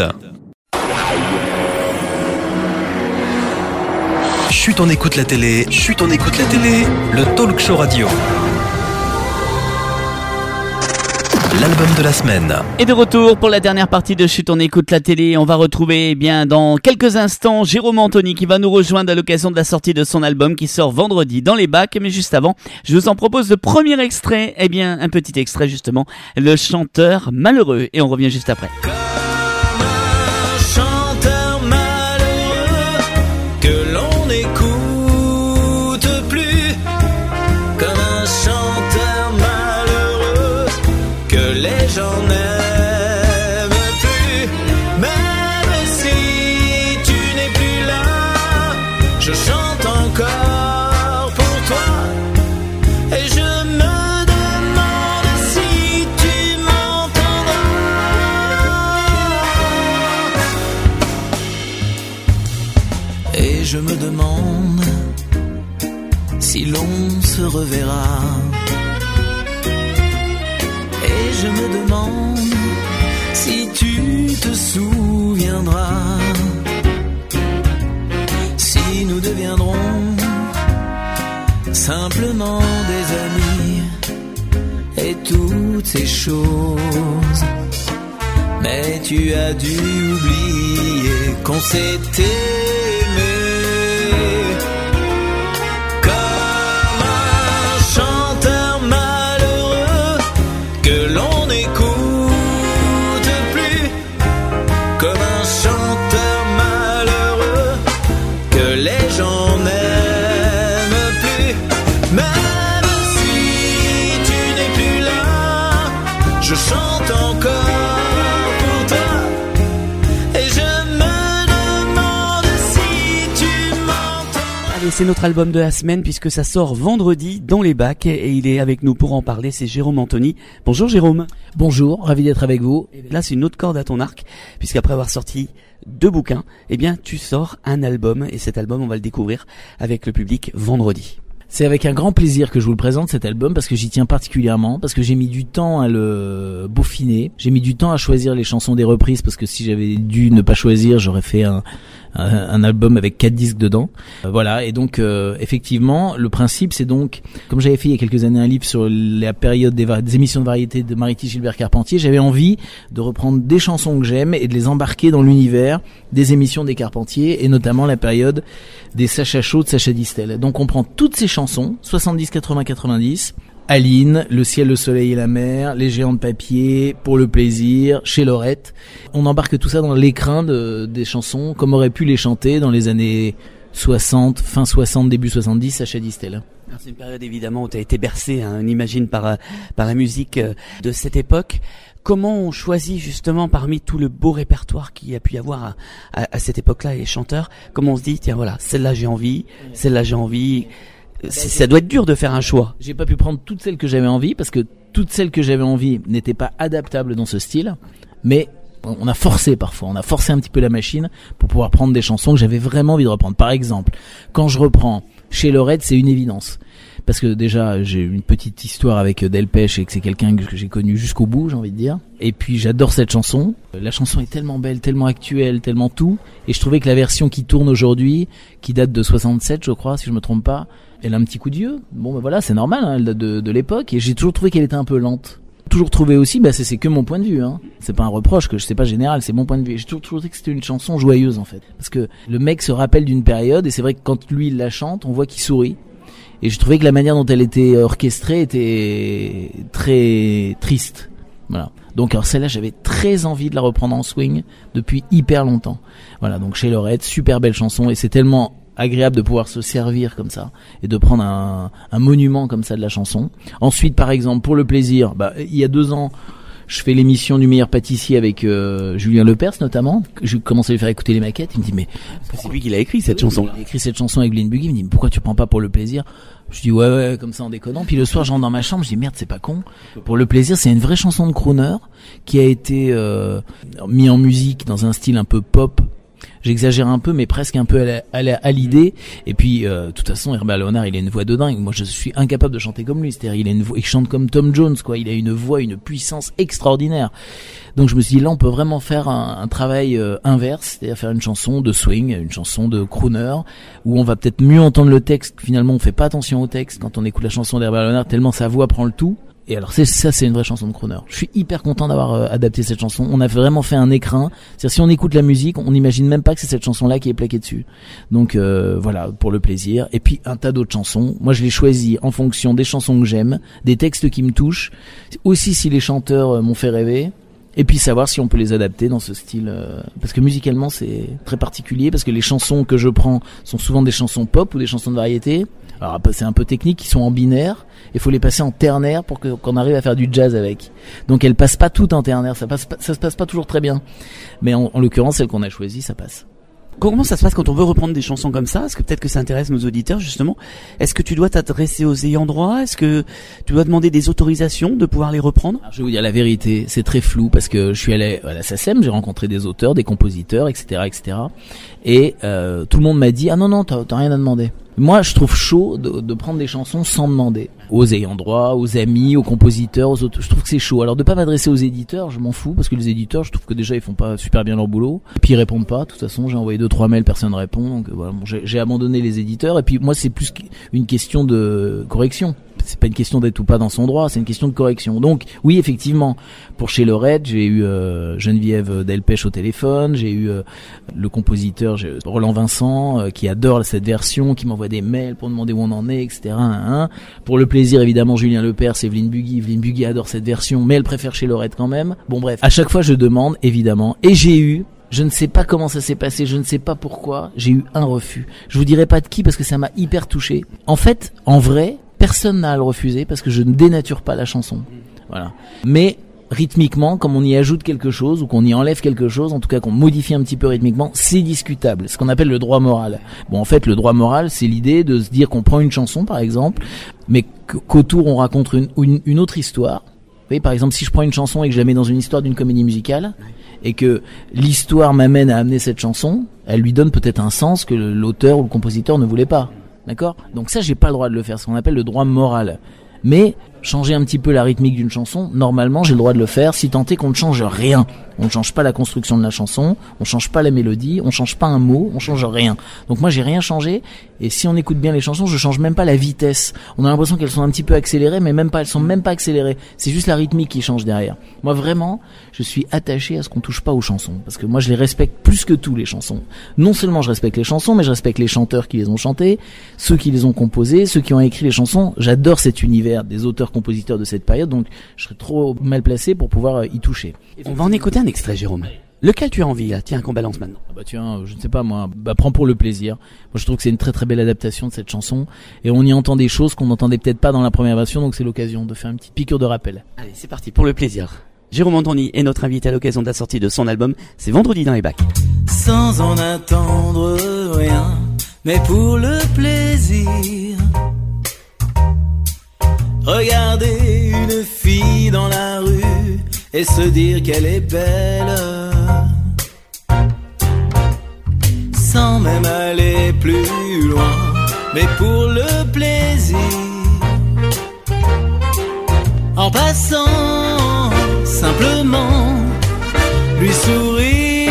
Chut, on écoute la télé. Chut, on écoute la télé. Le talk show radio. L'album de la semaine. Et de retour pour la dernière partie de Chut, on écoute la télé. On va retrouver eh bien dans quelques instants Jérôme Anthony qui va nous rejoindre à l'occasion de la sortie de son album qui sort vendredi dans les bacs. Mais juste avant, je vous en propose le premier extrait. Eh bien, un petit extrait justement, Le chanteur malheureux. Et on revient juste après. Je me demande si l'on se reverra. Et je me demande si tu te souviendras. Si nous deviendrons simplement des amis et toutes ces choses. Mais tu as dû oublier qu'on s'était c'est notre album de la semaine puisque ça sort vendredi dans les bacs et il est avec nous pour en parler, c'est Jérôme Anthony. Bonjour Jérôme. Bonjour, ravi d'être avec vous. Et là c'est une autre corde à ton arc puisqu'après avoir sorti deux bouquins, eh bien tu sors un album et cet album on va le découvrir avec le public vendredi. C'est avec un grand plaisir que je vous le présente cet album parce que j'y tiens particulièrement, parce que j'ai mis du temps à le peaufiner, j'ai mis du temps à choisir les chansons des reprises parce que si j'avais dû ne pas choisir, j'aurais fait un, un, un album avec quatre disques dedans. Euh, voilà, et donc euh, effectivement, le principe c'est donc, comme j'avais fait il y a quelques années un livre sur la période des, des émissions de variété de Mariti Gilbert Carpentier, j'avais envie de reprendre des chansons que j'aime et de les embarquer dans l'univers des émissions des Carpentier et notamment la période des Sacha Chaud de Sacha Distel. Donc on prend toutes ces chansons, soixante-dix, quatre-vingts, quatre-vingt-dix, Aline, Le ciel, le soleil et la mer, Les géants de papier, Pour le plaisir, Chez Lorette. On embarque tout ça dans l'écrin de, des chansons comme aurait pu les chanter dans les années soixante, fin soixante, début soixante-dix, Sacha Distel. Alors c'est une période évidemment où tu as été bercé, hein, on imagine, par, par la musique de cette époque. comment on choisit justement parmi tout le beau répertoire qu'il y a pu y avoir à, à, à cette époque-là, les chanteurs, comment on se dit, tiens voilà, celle-là j'ai envie, celle-là j'ai envie. C'est, ça doit être dur de faire un choix. J'ai pas pu prendre toutes celles que j'avais envie parce que toutes celles que j'avais envie n'étaient pas adaptables dans ce style, mais on a forcé parfois, on a forcé un petit peu la machine pour pouvoir prendre des chansons que j'avais vraiment envie de reprendre. Par exemple, quand je reprends Chez Lorette, c'est une évidence. Parce que déjà, j'ai une petite histoire avec Delpech et que c'est quelqu'un que j'ai connu jusqu'au bout, j'ai envie de dire. Et puis j'adore cette chanson. La chanson est tellement belle, tellement actuelle, tellement tout. Et je trouvais que la version qui tourne aujourd'hui, qui date de soixante-sept, je crois, si je me trompe pas, elle a un petit coup de vieux. Bon, ben voilà, c'est normal, hein, elle date de, de l'époque. Et j'ai toujours trouvé qu'elle était un peu lente. Toujours trouvé aussi, bah c'est, c'est que mon point de vue, hein. C'est pas un reproche, que je sais pas général, c'est mon point de vue. Et j'ai toujours trouvé que c'était une chanson joyeuse, en fait. Parce que le mec se rappelle d'une période, et c'est vrai que quand lui il la chante, on voit qu'il sourit. Et je trouvais que la manière dont elle était orchestrée était très triste. Voilà. Donc alors celle-là, j'avais très envie de la reprendre en swing depuis hyper longtemps. Voilà, donc Chez Lorette, super belle chanson, et c'est tellement agréable de pouvoir se servir comme ça et de prendre un, un monument comme ça de la chanson. Ensuite, par exemple, pour le plaisir, bah il y a deux ans, je fais l'émission du meilleur pâtissier avec euh, Julien Lepers notamment. Je commence à lui faire écouter les maquettes. Il me dit mais c'est lui qui l'a écrit cette chanson. Il a écrit cette chanson avec Blind Buggy. Il me dit mais pourquoi tu prends pas pour le plaisir? Je dis ouais ouais comme ça en déconnant. Puis le soir je rentre dans ma chambre. Je dis merde c'est pas con. Pour le plaisir c'est une vraie chanson de crooner qui a été euh, mis en musique dans un style un peu pop. J'exagère un peu, mais presque un peu à, la, à, la, à l'idée. Et puis, euh, de toute façon, Herbert Léonard, il a une voix de dingue. Moi, je suis incapable de chanter comme lui. C'est-à-dire, il a une voix, il chante comme Tom Jones, quoi. Il a une voix, une puissance extraordinaire. Donc, je me suis dit, là, on peut vraiment faire un, un travail euh, inverse, c'est-à-dire faire une chanson de swing, une chanson de crooner, où on va peut-être mieux entendre le texte. Finalement, on fait pas attention au texte quand on écoute la chanson d'Herbert Léonard, tellement sa voix prend le tout. Et alors c'est ça, c'est une vraie chanson de crooner. Je suis hyper content d'avoir euh, adapté cette chanson. On a vraiment fait un écrin. C'est-à-dire si on écoute la musique, on n'imagine même pas que c'est cette chanson-là qui est plaquée dessus. Donc euh, voilà, pour le plaisir. Et puis un tas d'autres chansons. Moi, je les choisis en fonction des chansons que j'aime, des textes qui me touchent, aussi si les chanteurs euh, m'ont fait rêver. Et puis savoir si on peut les adapter dans ce style, euh, parce que musicalement c'est très particulier, parce que les chansons que je prends sont souvent des chansons pop ou des chansons de variété. Alors c'est un peu technique, qui sont en binaire, il faut les passer en ternaire pour que, qu'on arrive à faire du jazz avec. Donc elles passent pas toutes en ternaire, ça passe, pas, ça se passe pas toujours très bien. Mais en, en l'occurrence, celle qu'on a choisie, ça passe. Comment ça se passe quand on veut reprendre des chansons comme ça? Est-ce que peut-être que ça intéresse nos auditeurs justement? Est-ce que tu dois t'adresser aux ayants droit? Est-ce que tu dois demander des autorisations de pouvoir les reprendre? Alors, je vais vous dire la vérité, c'est très flou parce que je suis allé à la S A C E M, j'ai rencontré des auteurs, des compositeurs, et cetera, et cetera. Et euh, tout le monde m'a dit ah non non t'as, t'as rien à demander. Moi, je trouve chaud de, de prendre des chansons sans demander aux ayants droit, aux amis, aux compositeurs, aux autres. Je trouve que c'est chaud. Alors de pas m'adresser aux éditeurs, je m'en fous parce que les éditeurs, je trouve que déjà ils font pas super bien leur boulot. Et puis ils répondent pas. De toute façon, j'ai envoyé deux trois mails, personne ne répond. Donc voilà, bon, j'ai, j'ai abandonné les éditeurs. Et puis moi, c'est plus une question de correction. C'est pas une question d'être ou pas dans son droit, c'est une question de correction. Donc oui, effectivement, pour Chez Lorette, j'ai eu euh, Geneviève Delpech au téléphone, j'ai eu euh, le compositeur j'ai, Roland Vincent euh, qui adore cette version, qui m'envoie des mails pour demander où on en est, et cetera. Hein, hein. Pour le plaisir, évidemment, Julien Lepers, Evelyne Buggy. Evelyne Buggy adore cette version, mais elle préfère Chez Lorette quand même. Bon bref, à chaque fois je demande, évidemment, et j'ai eu... Je ne sais pas comment ça s'est passé, je ne sais pas pourquoi, j'ai eu un refus. Je vous dirai pas de qui parce que ça m'a hyper touché. En fait, en vrai, personne n'a à le refuser parce que je ne dénature pas la chanson. Voilà. Mais rythmiquement, comme on y ajoute quelque chose ou qu'on y enlève quelque chose, en tout cas qu'on modifie un petit peu rythmiquement, c'est discutable. Ce qu'on appelle le droit moral. Bon, en fait, le droit moral, c'est l'idée de se dire qu'on prend une chanson, par exemple, mais qu'autour on raconte une, une, une autre histoire. Vous voyez, par exemple, si je prends une chanson et que je la mets dans une histoire d'une comédie musicale, et que l'histoire m'amène à amener cette chanson, elle lui donne peut-être un sens que l'auteur ou le compositeur ne voulait pas. D'accord ? Donc ça, j'ai pas le droit de le faire, ce qu'on appelle le droit moral. Mais changer un petit peu la rythmique d'une chanson, normalement, j'ai le droit de le faire, si tant est qu'on ne change rien. On ne change pas la construction de la chanson, on change pas la mélodie, on change pas un mot, on change rien. Donc moi, j'ai rien changé, et si on écoute bien les chansons, je change même pas la vitesse. On a l'impression qu'elles sont un petit peu accélérées, mais même pas, elles sont même pas accélérées. C'est juste la rythmique qui change derrière. Moi, vraiment, je suis attaché à ce qu'on touche pas aux chansons, parce que moi, je les respecte plus que tout, les chansons. Non seulement je respecte les chansons, mais je respecte les chanteurs qui les ont chantées, ceux qui les ont composées, ceux qui ont écrit les chansons. J'adore cet univers des auteurs-compositeurs de cette période, donc je serais trop mal placé pour pouvoir y toucher. On va en écouter un extrait, Jérôme. Lequel tu as envie, là? Tiens, qu'on balance maintenant. Ah bah tiens, je ne sais pas moi, bah prends pour le plaisir. Moi je trouve que c'est une très très belle adaptation de cette chanson, et on y entend des choses qu'on n'entendait peut-être pas dans la première version, donc c'est l'occasion de faire une petite piqûre de rappel. Allez, c'est parti, pour le plaisir. Jérôme Anthony est notre invité à l'occasion de la sortie de son album. C'est vendredi dans les bacs. Sans en attendre rien, mais pour le plaisir. Regarder une fille dans la rue et se dire qu'elle est belle. Sans même aller plus loin, mais pour le plaisir. En passant, simplement, lui sourire.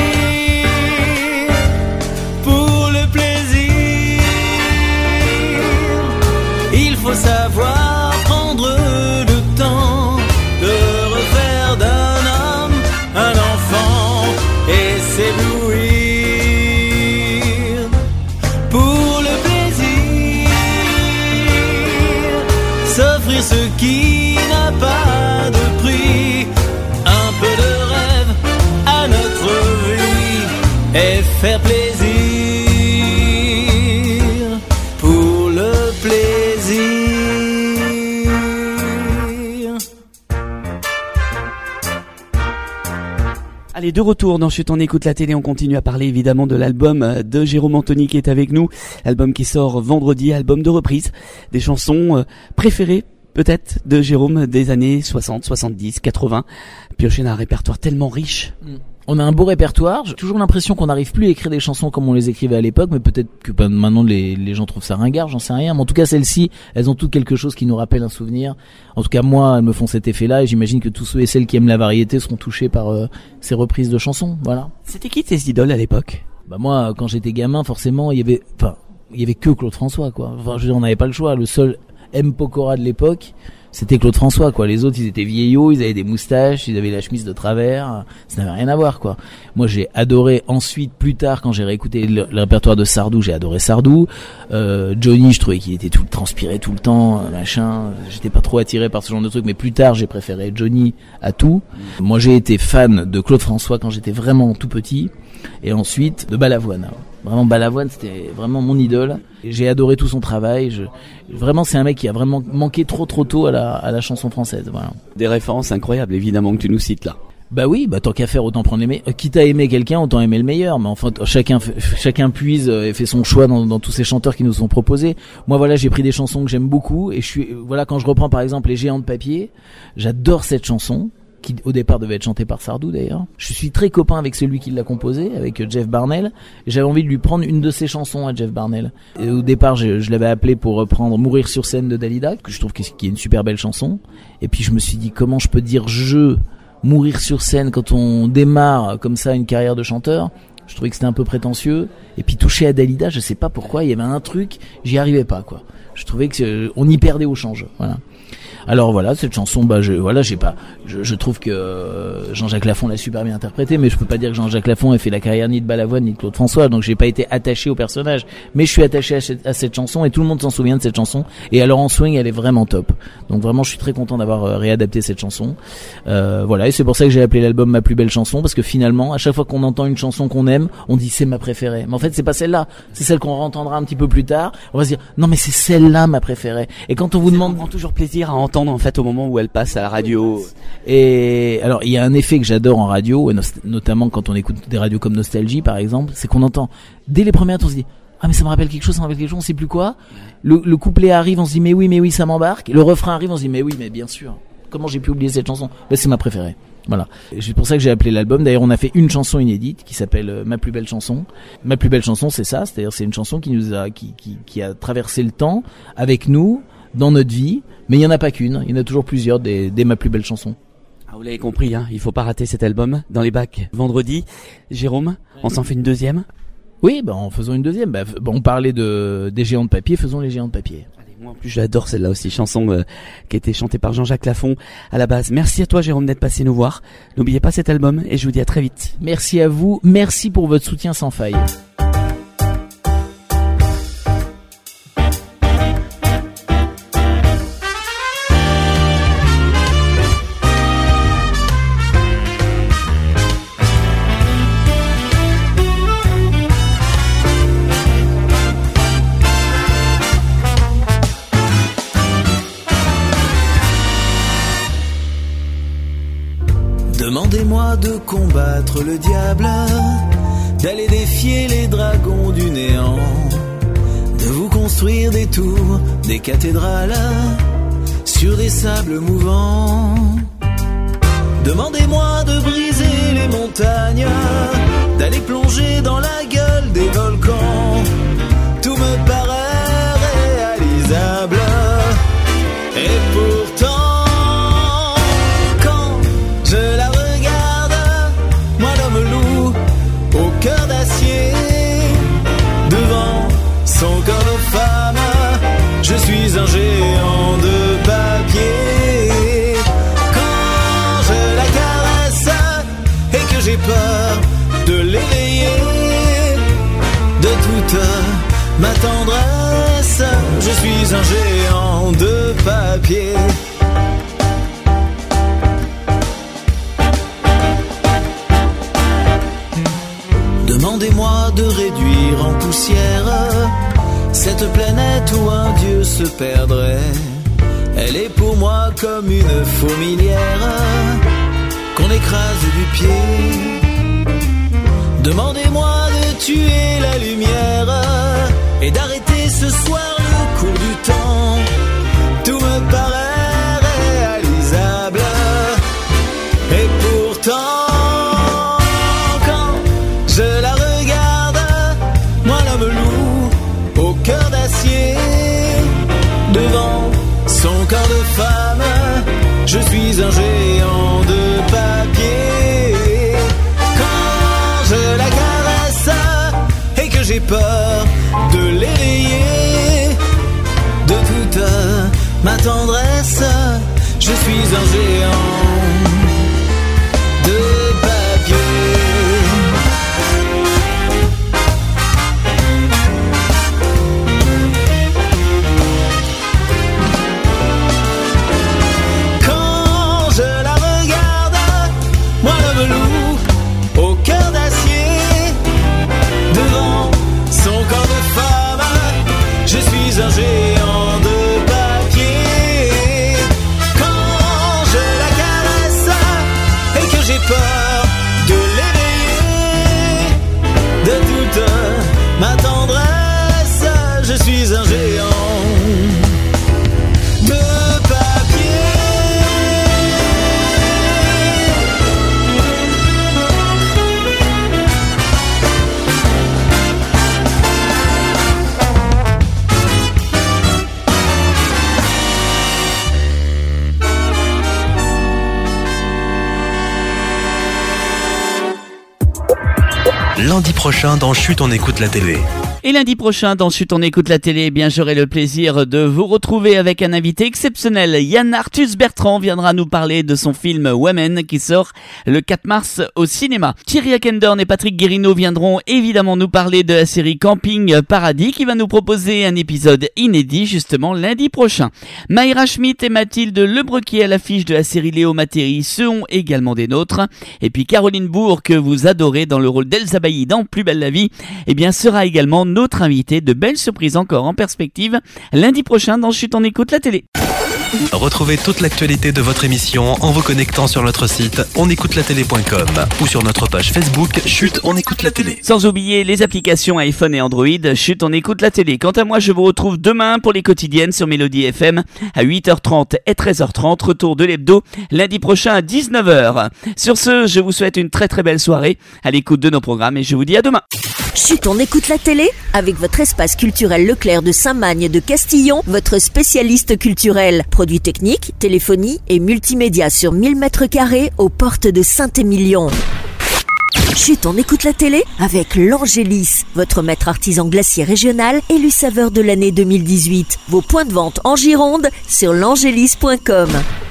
Pour le plaisir, il faut savoir prendre le temps de refaire d'un homme un enfant et s'éblouir. Pour le plaisir, s'offrir ce qui n'a pas de prix, un peu de rêve à notre vie et faire plaisir. Pour le plaisir. Allez, de retour dans Chut, on écoute la télé, on continue à parler évidemment de l'album de Jérôme Anthony qui est avec nous, l'album qui sort vendredi, album de reprise, des chansons préférées peut-être de Jérôme des années soixante, soixante-dix, quatre-vingts, pioché dans un répertoire tellement riche. On a un beau répertoire. J'ai toujours l'impression qu'on n'arrive plus à écrire des chansons comme on les écrivait à l'époque, mais peut-être que ben, maintenant les, les gens trouvent ça ringard, j'en sais rien. Mais en tout cas, celles-ci, elles ont toutes quelque chose qui nous rappelle un souvenir. En tout cas, moi, elles me font cet effet-là, et j'imagine que tous ceux et celles qui aiment la variété seront touchés par euh, ces reprises de chansons. Voilà. C'était qui tes idoles à l'époque? Bah moi, quand j'étais gamin, forcément, il y avait, enfin, il y avait que Claude François, quoi. Enfin, je veux dire, on n'avait pas le choix. Le seul M. Pokora de l'époque, c'était Claude François, quoi. Les autres, ils étaient vieillots, ils avaient des moustaches, ils avaient la chemise de travers. Ça n'avait rien à voir, quoi. Moi, j'ai adoré ensuite, plus tard, quand j'ai réécouté le, le répertoire de Sardou, j'ai adoré Sardou. Euh, Johnny, je trouvais qu'il était tout transpiré tout le temps, machin. J'étais pas trop attiré par ce genre de truc, mais plus tard, j'ai préféré Johnny à tout. Moi, j'ai été fan de Claude François quand j'étais vraiment tout petit. Et ensuite, de Balavoine. Vraiment, Balavoine, c'était vraiment mon idole. J'ai adoré tout son travail. Je, vraiment, c'est un mec qui a vraiment manqué trop trop tôt à la, à la chanson française. Voilà. Des références incroyables, évidemment, que tu nous cites là. Bah oui, bah tant qu'à faire, autant prendre les meilleurs. Euh, quitte à aimer quelqu'un, autant aimer le meilleur. Mais enfin, chacun, chacun puise et fait son choix dans, dans tous ces chanteurs qui nous sont proposés. Moi, voilà, j'ai pris des chansons que j'aime beaucoup. Et je suis, voilà, quand je reprends par exemple Les Géants de Papier, j'adore cette chanson, qui au départ devait être chanté par Sardou d'ailleurs. Je suis très copain avec celui qui l'a composé, avec Jeff Barnell. J'avais envie de lui prendre une de ses chansons à Jeff Barnell. Et au départ, je, je l'avais appelé pour reprendre Mourir sur scène de Dalida, que je trouve qui est une super belle chanson. Et puis je me suis dit, comment je peux dire je, mourir sur scène quand on démarre comme ça une carrière de chanteur? Je trouvais que c'était un peu prétentieux. Et puis toucher à Dalida, je sais pas pourquoi, il y avait un truc, j'y arrivais pas, quoi. Je trouvais que euh, on y perdait au change, voilà. Alors voilà, cette chanson, bah je voilà, j'ai pas, je, je trouve que euh, Jean-Jacques Lafont l'a super bien interprété, mais je peux pas dire que Jean-Jacques Lafont ait fait la carrière ni de Balavoine ni de Claude François, donc j'ai pas été attaché au personnage, mais je suis attaché à cette, à cette chanson et tout le monde s'en souvient de cette chanson. Et alors en swing, elle est vraiment top. Donc vraiment, je suis très content d'avoir euh, réadapté cette chanson. Euh, voilà, et c'est pour ça que j'ai appelé l'album Ma plus belle chanson, parce que finalement, à chaque fois qu'on entend une chanson qu'on aime, on dit c'est ma préférée. Mais en fait, c'est pas celle-là, c'est celle qu'on entendra un petit peu plus tard. On va se dire non mais c'est celle-là ma préférée. Et quand on vous demande, on prend toujours plaisir à entendre en fait au moment où elle passe à la radio. Et alors il y a un effet que j'adore en radio, et notamment quand on écoute des radios comme Nostalgie par exemple, c'est qu'on entend dès les premières on se dit ah mais ça me rappelle quelque chose, ça me rappelle quelque chose, on sait plus quoi. Le, le couplet arrive, on se dit mais oui mais oui ça m'embarque. Le refrain arrive, on se dit mais oui mais bien sûr. Comment j'ai pu oublier cette chanson? Ben, c'est ma préférée. Voilà. C'est pour ça que j'ai appelé l'album. D'ailleurs, on a fait une chanson inédite qui s'appelle euh, Ma plus belle chanson. Ma plus belle chanson, c'est ça. C'est-à-dire, c'est une chanson qui nous a, qui, qui, qui a traversé le temps avec nous dans notre vie. Mais il y en a pas qu'une. Il y en a toujours plusieurs des, des Ma plus belle chanson. Ah, vous l'avez compris, hein. Il faut pas rater cet album dans les bacs vendredi. Jérôme, on s'en fait une deuxième? Oui, bah, en faisant une deuxième. Bah, bah, on parlait de, des géants de papier. Faisons les géants de papier. Moi en plus j'adore celle-là aussi, chanson euh, qui a été chantée par Jean-Jacques Lafont à la base. Merci à toi Jérôme d'être passé nous voir. N'oubliez pas cet album et je vous dis à très vite. Merci à vous, merci pour votre soutien sans faille. de combattre le diable, d'aller défier les dragons du néant, de vous construire des tours, des cathédrales sur des sables mouvants. Demandez-moi de briser les montagnes, d'aller plonger dans la gueule des volcans. Tout me paraît réalisable. Et pourtant, quand je la regarde, moi l'homme loup, au cœur d'acier, devant son corps de femme, je suis un géant de papier. Quand je la caresse et que j'ai peur de l'éveiller, de toute ma tendresse, je suis un géant de papier. Demandez-moi de réduire en poussière cette planète où un dieu se perdrait. Elle est pour moi comme une fourmilière qu'on écrase du pied. Demandez-moi de tuer la lumière et d'arrêter ce soir le cours du temps. Tout me paraît réalisable. Et pourtant, quand je la regarde, moi l'homme loup, au cœur d'acier, devant son corps de femme, je suis un géant de papier. Quand je la caresse et que j'ai peur de l'éveiller, de toute ma tendresse, je suis un géant de papier. Quand je la regarde, moi l'homme loup, au cœur d'acier, devant son corps de femme, je suis un géant de papier. Quand je la caresse et que j'ai peur de l'éveiller, de toute ma tendresse, je suis un géant de papier. Lundi prochain dans Chut, on écoute la télé. Et lundi prochain, dans Chut, on écoute la télé, eh bien j'aurai le plaisir de vous retrouver avec un invité exceptionnel. Yann Arthus Bertrand viendra nous parler de son film Women qui sort le quatre mars au cinéma. Thierry Akendorn et Patrick Guérino viendront évidemment nous parler de la série Camping Paradis qui va nous proposer un épisode inédit justement lundi prochain. Mayra Schmidt et Mathilde Lebrequier à l'affiche de la série Léo Matteri seront également des nôtres. Et puis Caroline Bourg, que vous adorez dans le rôle d'Elsa Bailly dans Plus belle la vie, eh bien sera également notre invité. De belles surprises encore en perspective lundi prochain dans Chut, on écoute la télé. Retrouvez toute l'actualité de votre émission en vous connectant sur notre site on écoute la télé point com ou sur notre page Facebook Chut, on écoute la télé. Sans oublier les applications iPhone et Android. Chut, on écoute la télé. Quant à moi, je vous retrouve demain pour les quotidiennes sur Mélodie F M à huit heures trente et treize heures trente. Retour de l'hebdo lundi prochain à dix-neuf heures. Sur ce, je vous souhaite une très très belle soirée à l'écoute de nos programmes et je vous dis à demain. Chut, on écoute la télé avec votre espace culturel Leclerc de Saint-Magne de Castillon, votre spécialiste culturel. Produits techniques, téléphonie et multimédia sur mille mètres carrés aux portes de Saint-Émilion. Chut, on écoute la télé avec l'Angélis, votre maître artisan glacier régional élu saveur de l'année deux mille dix-huit. Vos points de vente en Gironde sur l'angélis point com.